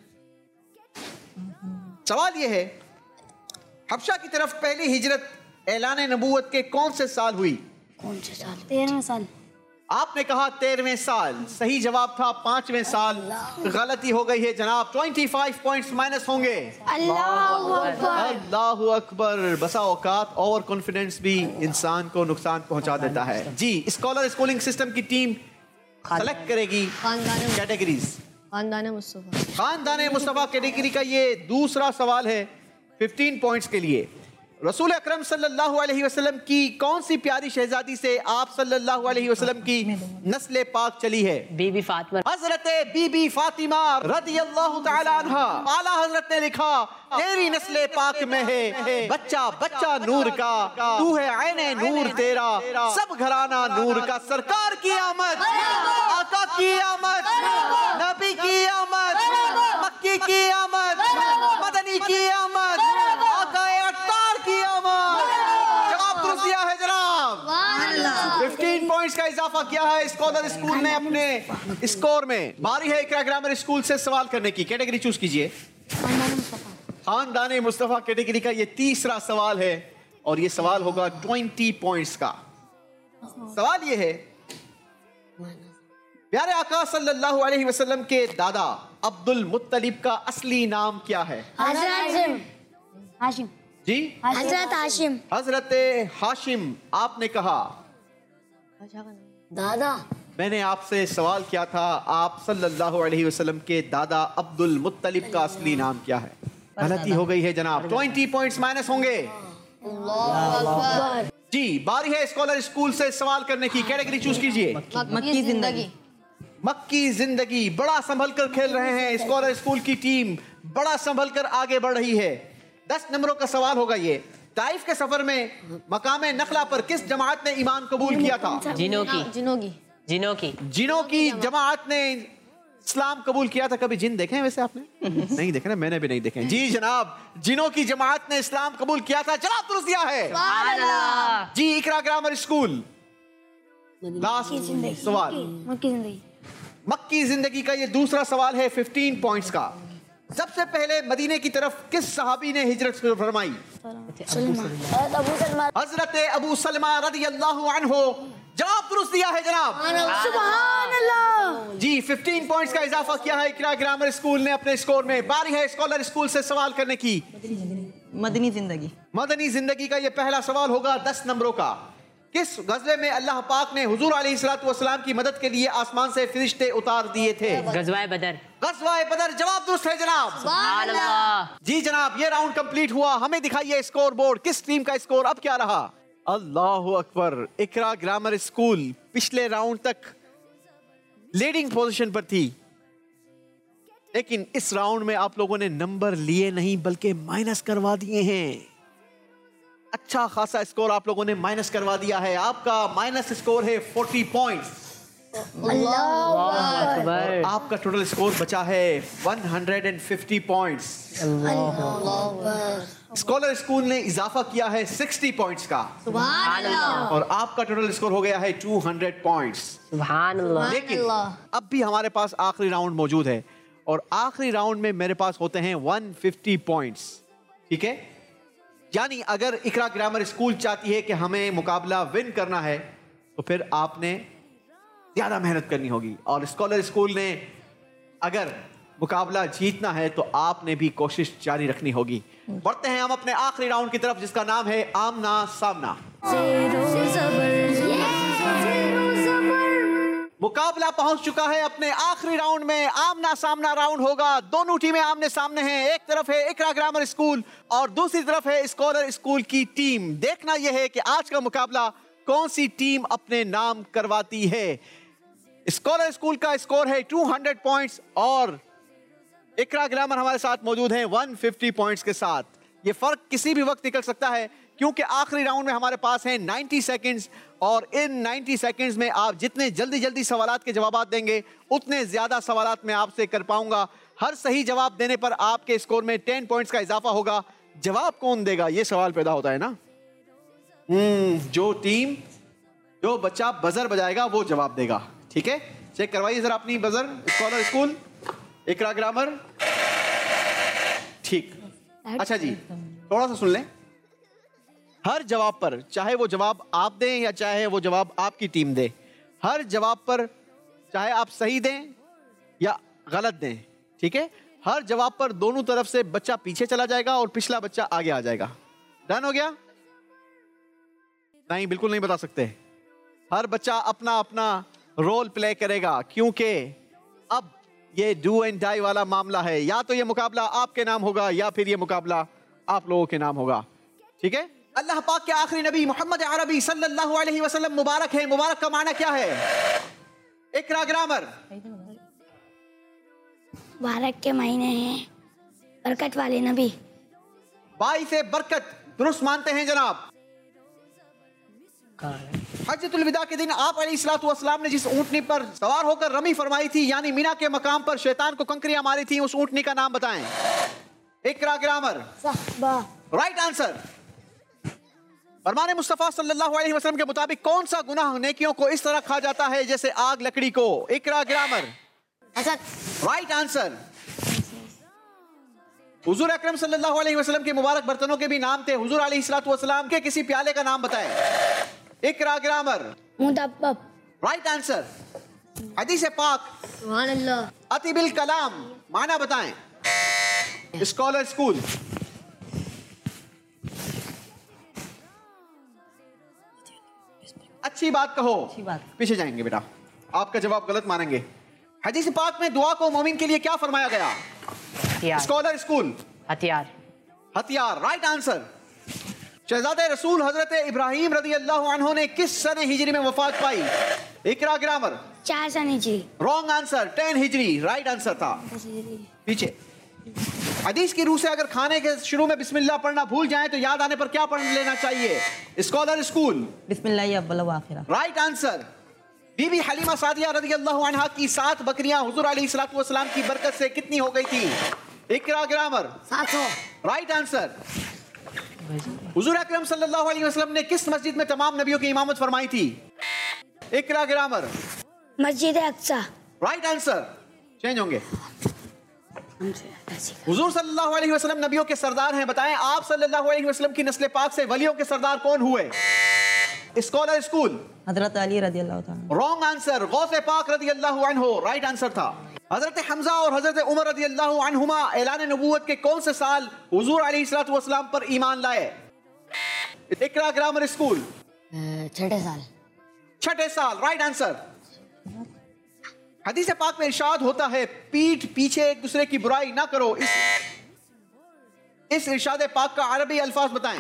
सवाल ये है, हबशा की तरफ पहली हिजरत ऐलान नबूवत के कौन से साल हुई? कौन से साल? तेरहवें साल। आपने कहा तेरहवें साल। सही जवाब था पांचवें साल। गलती हो गई है जनाब। पच्चीस पॉइंट्स माइनस होंगे। अल्लाहु अकबर। अल्लाहु अकबर। बसा औकात ओवर कॉन्फिडेंस भी इंसान को नुकसान पहुंचा देता है। जी, स्कॉलर स्कूलिंग सिस्टम की टीम सेलेक्ट करेगी कैटेगरीज। खानदान मुस्तफा। खानदान मुस्तफा कैटेगरी का ये दूसरा सवाल है पंद्रह पॉइंट्स के लिए। रसूल अकरम सल्लल्लाहु अलैहि वसल्लम की कौन सी प्यारी शहजादी से आप सल्लल्लाहु अलैहि वसल्लम की नस्ल पाक चली है? बीबी फातिमा। हजरत बीबी फातिमा रदियल्लाहु तआला अन्हा। आला हजरत ने लिखा, तेरी नस्ल पाक में है बच्चा बच्चा नूर का, तू है ऐने नूर तेरा, सब घराना नूर का। सरकार की आमद, आका की आमद, नबी की आमद, मक्की की आमद, मदनी की आमद, आका अत्तार की आमद। जवाब दुरुस्त दिया है जनाब। पंद्रह पॉइंट्स का इजाफा किया है स्कॉलर स्कूल ने अपने स्कोर में। बारी है इकरा ग्रामर स्कूल से सवाल करने की। कैटेगरी चूज कीजिए। खानदान मुस्तफा कैटेगरी का ये तीसरा सवाल है और ये सवाल होगा बीस पॉइंट्स का। सवाल ये है, प्यारे आका सल्लल्लाहु अलैहि वसल्लम के दादा अब्दुल मुत्तलिब का असली नाम क्या है? हजरत हाशिम। जी, हजरत हाशिम। हजरत हाशिम। आपने कहा दादा। मैंने आपसे सवाल किया था, आप सल्लल्लाहु अलैहि वसल्लम के दादा अब्दुल मुत्तलिब का असली नाम क्या है? गलती हो गई है जनाब। बीस पॉइंट्स माइनस होंगे। जी, बारी है स्कॉलर स्कूल से सवाल करने की। कैटेगरी चूज कीजिए। मक्की जिंदगी। मक्की जिंदगी। बड़ा संभल कर खेल रहे हैं स्कॉलर स्कूल की टीम, बड़ा संभल कर आगे बढ़ रही है। दस नंबरों का सवाल होगा ये। ताइफ के सफर में मकाम नखला पर किस जमात ने ईमान कबूल किया था? जिनों की। जिनों की। जिनों की। जिनों की जमात ने इस्लाम कबूल किया था। कभी जिन देखे हैं वैसे आपने? नहीं देखे ना, मैंने भी नहीं देखे। जी जनाब, जिनों की जमात ने इस्लाम कबूल किया था। जवाब दुरुस्त दिया है। जी, इकरा ग्रामर स्कूल। लास्ट सवाल। मक्की जिंदगी। मक्की जिंदगी का ये दूसरा सवाल है पंद्रह पॉइंट्स का। सबसे पहले मदीने की तरफ किस सहाबी ने हिजरत फरमाई? हजरत अबू सलमा रदियल्लाहु अन्हु। जवाब दुरुस्त दिया है जनाब। सुभान अल्लाह। जी, पंद्रह पॉइंट्स का इजाफा किया है इकरा ग्रामर स्कूल ने अपने स्कोर में। बारी है स्कॉलर स्कूल से सवाल करने की। मदनी जिंदगी। मदनी जिंदगी का ये पहला सवाल होगा दस नंबरों का। किस गज़वे में अल्लाह पाक ने हुजूर अलैहिस्सलातु वस्सलाम की मदद के लिए आसमान से फरिश्ते उतार दिए थे? गज़वाए बदर। गज़वाए बदर। जवाब दुरुस्त है जनाब। सुभान अल्लाह। जी जनाब, ये राउंड कंप्लीट हुआ। हमें दिखाइए स्कोर बोर्ड। किस टीम का स्कोर अब क्या रहा? अल्लाहु अकबर। इकरा ग्रामर स्कूल पिछले राउंड तक लीडिंग पोजीशन पर थी, लेकिन इस राउंड में आप लोगों ने नंबर लिए नहीं बल्कि माइनस करवा दिए हैं। अच्छा खासा स्कोर आप लोगों ने माइनस करवा दिया है। आपका माइनस स्कोर है चालीस पॉइंट्स। अकबर। आपका टोटल स्कोर बचा है एक सौ पचास पॉइंट्स। स्कॉलर स्कूल ने इजाफा किया है साठ पॉइंट्स का। सुभान अल्लाह। और आपका टोटल स्कोर हो गया है दो सौ पॉइंट्स। सुभान अल्लाह। लेकिन अब भी हमारे पास आखिरी राउंड मौजूद है और आखिरी राउंड में मेरे पास होते हैं एक सौ पचास पॉइंट्स। ठीक है, यानी अगर इकरा ग्रामर स्कूल चाहती है कि हमें मुकाबला विन करना है तो फिर आपने ज्यादा मेहनत करनी होगी। और स्कॉलर स्कूल ने अगर मुकाबला जीतना है तो आपने भी कोशिश जारी रखनी होगी। बढ़ते हैं हम अपने आखिरी राउंड की तरफ जिसका नाम है आमना सामना। मुकाबला पहुंच चुका है अपने आखिरी राउंड में। आमना सामना राउंड होगा। दोनों टीमें आमने सामने हैं। एक तरफ है इकरा ग्रामर स्कूल और दूसरी तरफ है स्कॉलर स्कूल की टीम। देखना यह है कि आज का मुकाबला कौन सी टीम अपने नाम करवाती है। स्कॉलर स्कूल का स्कोर है दो सौ पॉइंट्स और इकरा ग्रामर हमारे साथ मौजूद हैं एक सौ पचास पॉइंट्स के साथ। ये फर्क किसी भी वक्त निकल सकता है क्योंकि आखिरी राउंड में हमारे पास है नब्बे सेकंड्स और इन नब्बे सेकंड्स में आप जितने जल्दी जल्दी सवालात के जवाब देंगे उतने ज्यादा सवालात मैं आपसे कर पाऊंगा। हर सही जवाब देने पर आपके स्कोर में दस पॉइंट्स का इजाफा होगा। जवाब कौन देगा ये सवाल पैदा होता है ना। हम्म जो टीम जो बच्चा बजर बजाएगा वो जवाब देगा। ठीक है, चेक करवाइए जरा अपनी buzzer. Scholar school, Iqra grammar, ठीक। अच्छा जी, थोड़ा सा सुन लें। हर जवाब पर, चाहे वो जवाब आप दें या चाहे वो जवाब आपकी टीम दे, हर जवाब पर चाहे आप सही दें या गलत दें, ठीक है, हर जवाब पर दोनों तरफ से बच्चा पीछे चला जाएगा और पिछला बच्चा आगे आ जाएगा। डन हो गया? नहीं, बिल्कुल नहीं बता सकते। हर बच्चा अपना अपना रोल प्ले करेगा क्योंकि अब ये डू एंड डाई वाला मामला है। या तो ये मुकाबला आपके नाम होगा या फिर ये मुकाबला आप लोगों के नाम होगा। ठीक है, अल्लाह पाक के आखिरी नबी मोहम्मद अरबी सल्लल्लाहु अलैहि वसल्लम मुबारक है। मुबारक का माना क्या है? इकरा ग्रामर। मुबारक के महीने हैं, बरकत वाले नबी। बाई से बरकत दुरुस्त मानते हैं जनाब। हज्जतुल विदा के दिन आप अलैहिस्सलातु वस्सलाम ने जिस ऊंटनी पर सवार होकर रमी फरमाई थी यानी मीना के मकाम पर शैतान को कंकरियां मारी थी, उस ऊंटनी का नाम बताएं। इकरा ग्रामर। Right answer. फरमाने मुस्तफा सल्लल्लाहु अलैहि वसल्लम के मुताबिक कौन सा गुनाह नेकियों को इस तरह खा जाता है जैसे आग लकड़ी को? इकरा ग्रामर। Right answer. हुजूर अकरम सल्लल्लाहु अलैहि वसल्लम के मुबारक बर्तनों के भी नाम थे। हुजूर अलैहिस्सलातु वस्सलाम के किसी प्याले का नाम बताएं। इकरा ग्रामर। मुदब्बब। Right answer. हदीस पाक सुभान अल्लाह। अतिबिल कलाम माना बताएं। Scholar school. अच्छी बात कहो। अच्छी बात। पीछे जाएंगे बेटा, आपका जवाब गलत मानेंगे। हदीस पाक में दुआ को मोमिन के लिए क्या फरमाया गया? हथियार। Scholar school. हथियार। हथियार। Right answer. शहजादे रसूल हजरत इब्राहिम रदी अल्लाह अन्हु ने किस सने हिजरी में वफात पाई? इकरा ग्रामर। चार सन हिजरी। Wrong answer. टेन हिजरी राइट आंसर था। पीछे। हदीस की रूह से अगर खाने के शुरू में बिस्मिल्लाह पढ़ना भूल जाएं तो याद आने पर क्या पढ़ लेना चाहिए? Scholar school. बिस्मिल्लाह अव्वल व आखिर। Right answer. बीबी हलीमा सादिया रज़ी अल्लाह अन्हा की सात बकरियां हुजूर अलैहिस्सलातु वस्सलाम की बरकत से कितनी हो गई थी? इकरा ग्रामर। सात सौ। Right answer. हुजूर अकरम सल्लल्लाहु अलैहि वसल्लम ने किस मस्जिद में तमाम नबियों की इमामत फरमाई थी? इकरा ग्रामर। मस्जिद अक्सा। Right answer. चेंज होंगे। हुजूर सल्लल्लाहु अलैहि वसल्लम नबियों के सरदार हैं, बताएं आप सल्लल्लाहु अलैहि वसल्लम की नस्ल पाक से वलियों के सरदार कौन हुए? Scholar school. हजरत अली रज़ी अल्लाह ताला। Wrong answer. गौसे पाक रज़ी अल्लाह अन्हु राइट आंसर था। हजरत हमजा और हजरत उमर रज़ी अल्लाह अन्हुमा ऐलान नबूवत के कौन से साल हुजूर अलैहिस्सलातु वस्सलाम पर ईमान लाए? Iqra grammar school. छठे साल। छठे साल राइट आंसर। हदीस पाक में इरशाद होता है पीठ पीछे एक दूसरे की बुराई ना करो। इस इस इरशाद पाक का अरबी अल्फाज बताएं।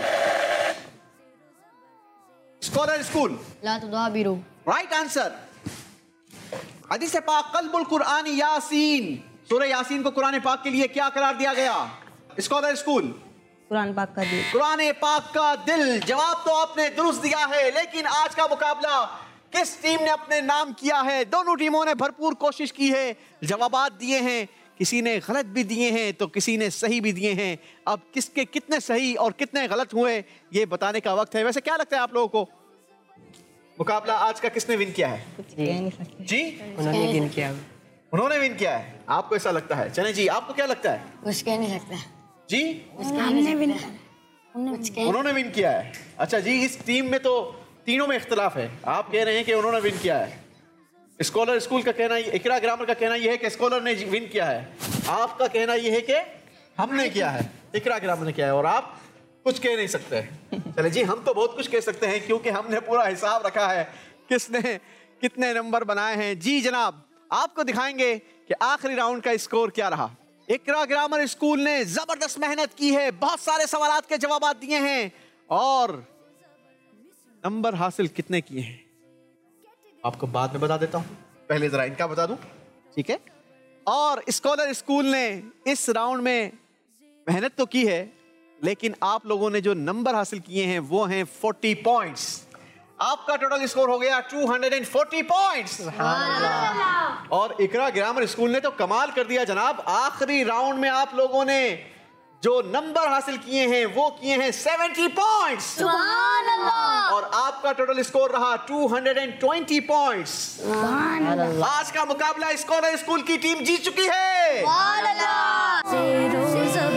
Scholar school. ला तुदाबिरू। Right answer. हदीस पाक कल्बुल कुरान यासीन, सूरह यासीन को कुरान पाक के लिए क्या करार दिया गया? Scholar school. कुरान पाक का दिल। कुरान पाक का दिल। जवाब तो आपने दुरुस्त दिया है लेकिन आज का मुकाबला किस टीम ने अपने नाम किया है? दोनों टीमों ने भरपूर कोशिश की है, जवाबात दिए हैं, किसी ने गलत भी दिए हैं तो किसी ने सही भी दिए हैं। अब किसके कितने सही और कितने गलत हुए ये बताने का वक्त है। वैसे क्या लगता है आप लोगों को मुकाबला आज का किसने विन किया है? जी उन्होंने विन किया। उन्होंने विन किया है, आपको ऐसा लगता है? चने जी आपको क्या लगता है? कुछ कह नहीं सकता जी। हमने विन उन्होंने विन किया है। अच्छा जी, इस टीम में तो तीनों में इख्तिलाफ है। आप कह रहे हैं कि उन्होंने विन किया है, स्कॉलर स्कूल का कहना, इकरा ग्रामर का कहना यह है कि स्कॉलर ने विन किया है, आपका कहना यह है कि हमने किया है, इकरा ग्रामर ने किया है, और आप कुछ कह नहीं सकते। चले जी, हम तो बहुत कुछ कह सकते हैं क्योंकि हमने पूरा हिसाब रखा है किसने कितने नंबर बनाए हैं। जी जनाब, आपको दिखाएंगे कि आखिरी राउंड का स्कोर क्या रहा। इकरा ग्रामर स्कूल ने जबरदस्त मेहनत की है, बहुत सारे सवालात के जवाब दिए हैं और नंबर हासिल कितने किए हैं आपको बाद में बता देता हूं, पहले जरा इनका बता दूं, ठीक है। और स्कॉलर स्कूल ने इस राउंड में मेहनत तो की है, लेकिन आप लोगों ने जो नंबर हासिल किए हैं वो हैं चालीस पॉइंट्स। आपका टोटल स्कोर हो गया दो सौ चालीस पॉइंट्स। और इकरा ग्रामर स्कूल ने तो कमाल कर दिया जनाब, आखिरी राउंड में आप लोगों ने जो नंबर हासिल किए हैं वो किए हैं सत्तर पॉइंट्स। सुभान अल्लाह। और आपका टोटल स्कोर रहा दो सौ बीस पॉइंट्स। सुभान अल्लाह। आज का मुकाबला स्कॉलर स्कूल की टीम जीत चुकी है। सुभान अल्लाह।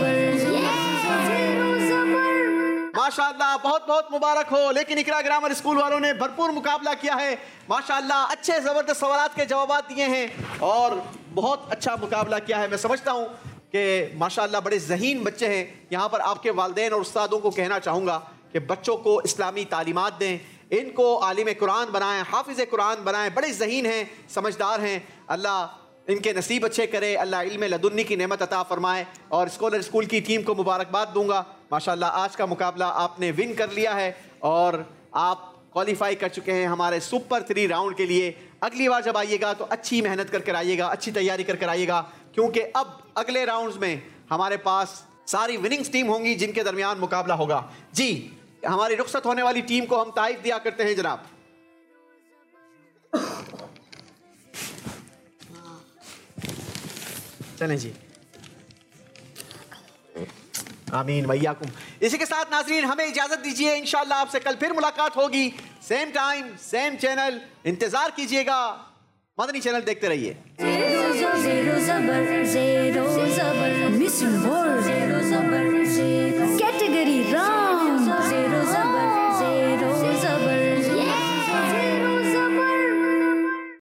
माशाअल्लाह, बहुत बहुत मुबारक हो। लेकिन इकरा ग्रामर स्कूल वालों ने भरपूर मुकाबला किया है माशाअल्लाह, अच्छे जबरदस्त सवालात के जवाब दिए हैं और बहुत अच्छा मुकाबला किया है। मैं समझता हूँ कि माशाअल्लाह बड़े ज़हीन बच्चे हैं। यहाँ पर आपके वालिदैन और उस्तादों को कहना चाहूँगा कि बच्चों को इस्लामी तालीमात दें, इनको आलिम कुरान बनाएं, हाफिज़ कुरान बनाएं। बड़े ज़हीन हैं, समझदार हैं, अल्लाह इनके नसीब अच्छे करे, अल्लाह इल्म लदुन्नी की नेमत अता फरमाए। और स्कॉलर स्कूल की टीम को मुबारकबाद दूंगा। माशाअल्लाह आज का मुकाबला आपने विन कर लिया है और आप क्वालिफाई कर चुके हैं हमारे सुपर थ्री राउंड के लिए। अगली बार जब आइएगा तो अच्छी मेहनत करके आइएगा, अच्छी तैयारी करके आइएगा, क्योंकि अब अगले राउंड्स में हमारे पास सारी विनिंग्स टीम होंगी जिनके दरमियान मुकाबला होगा। जी, हमारी रुखसत होने वाली टीम को हम तारीफ दिया करते हैं जनाब। चलें जी, आमीन वैयाकुम। इसी के साथ नाज़रीन हमें इजाजत दीजिए, इंशाअल्लाह आपसे कल फिर मुलाकात होगी, सेम टाइम सेम चैनल। इंतजार कीजिएगा, मदनी चैनल देखते रहिए। ज़ेरो ज़बर ज़ेरो ज़बर मिसिंग वर्ड ज़ेरो ज़बर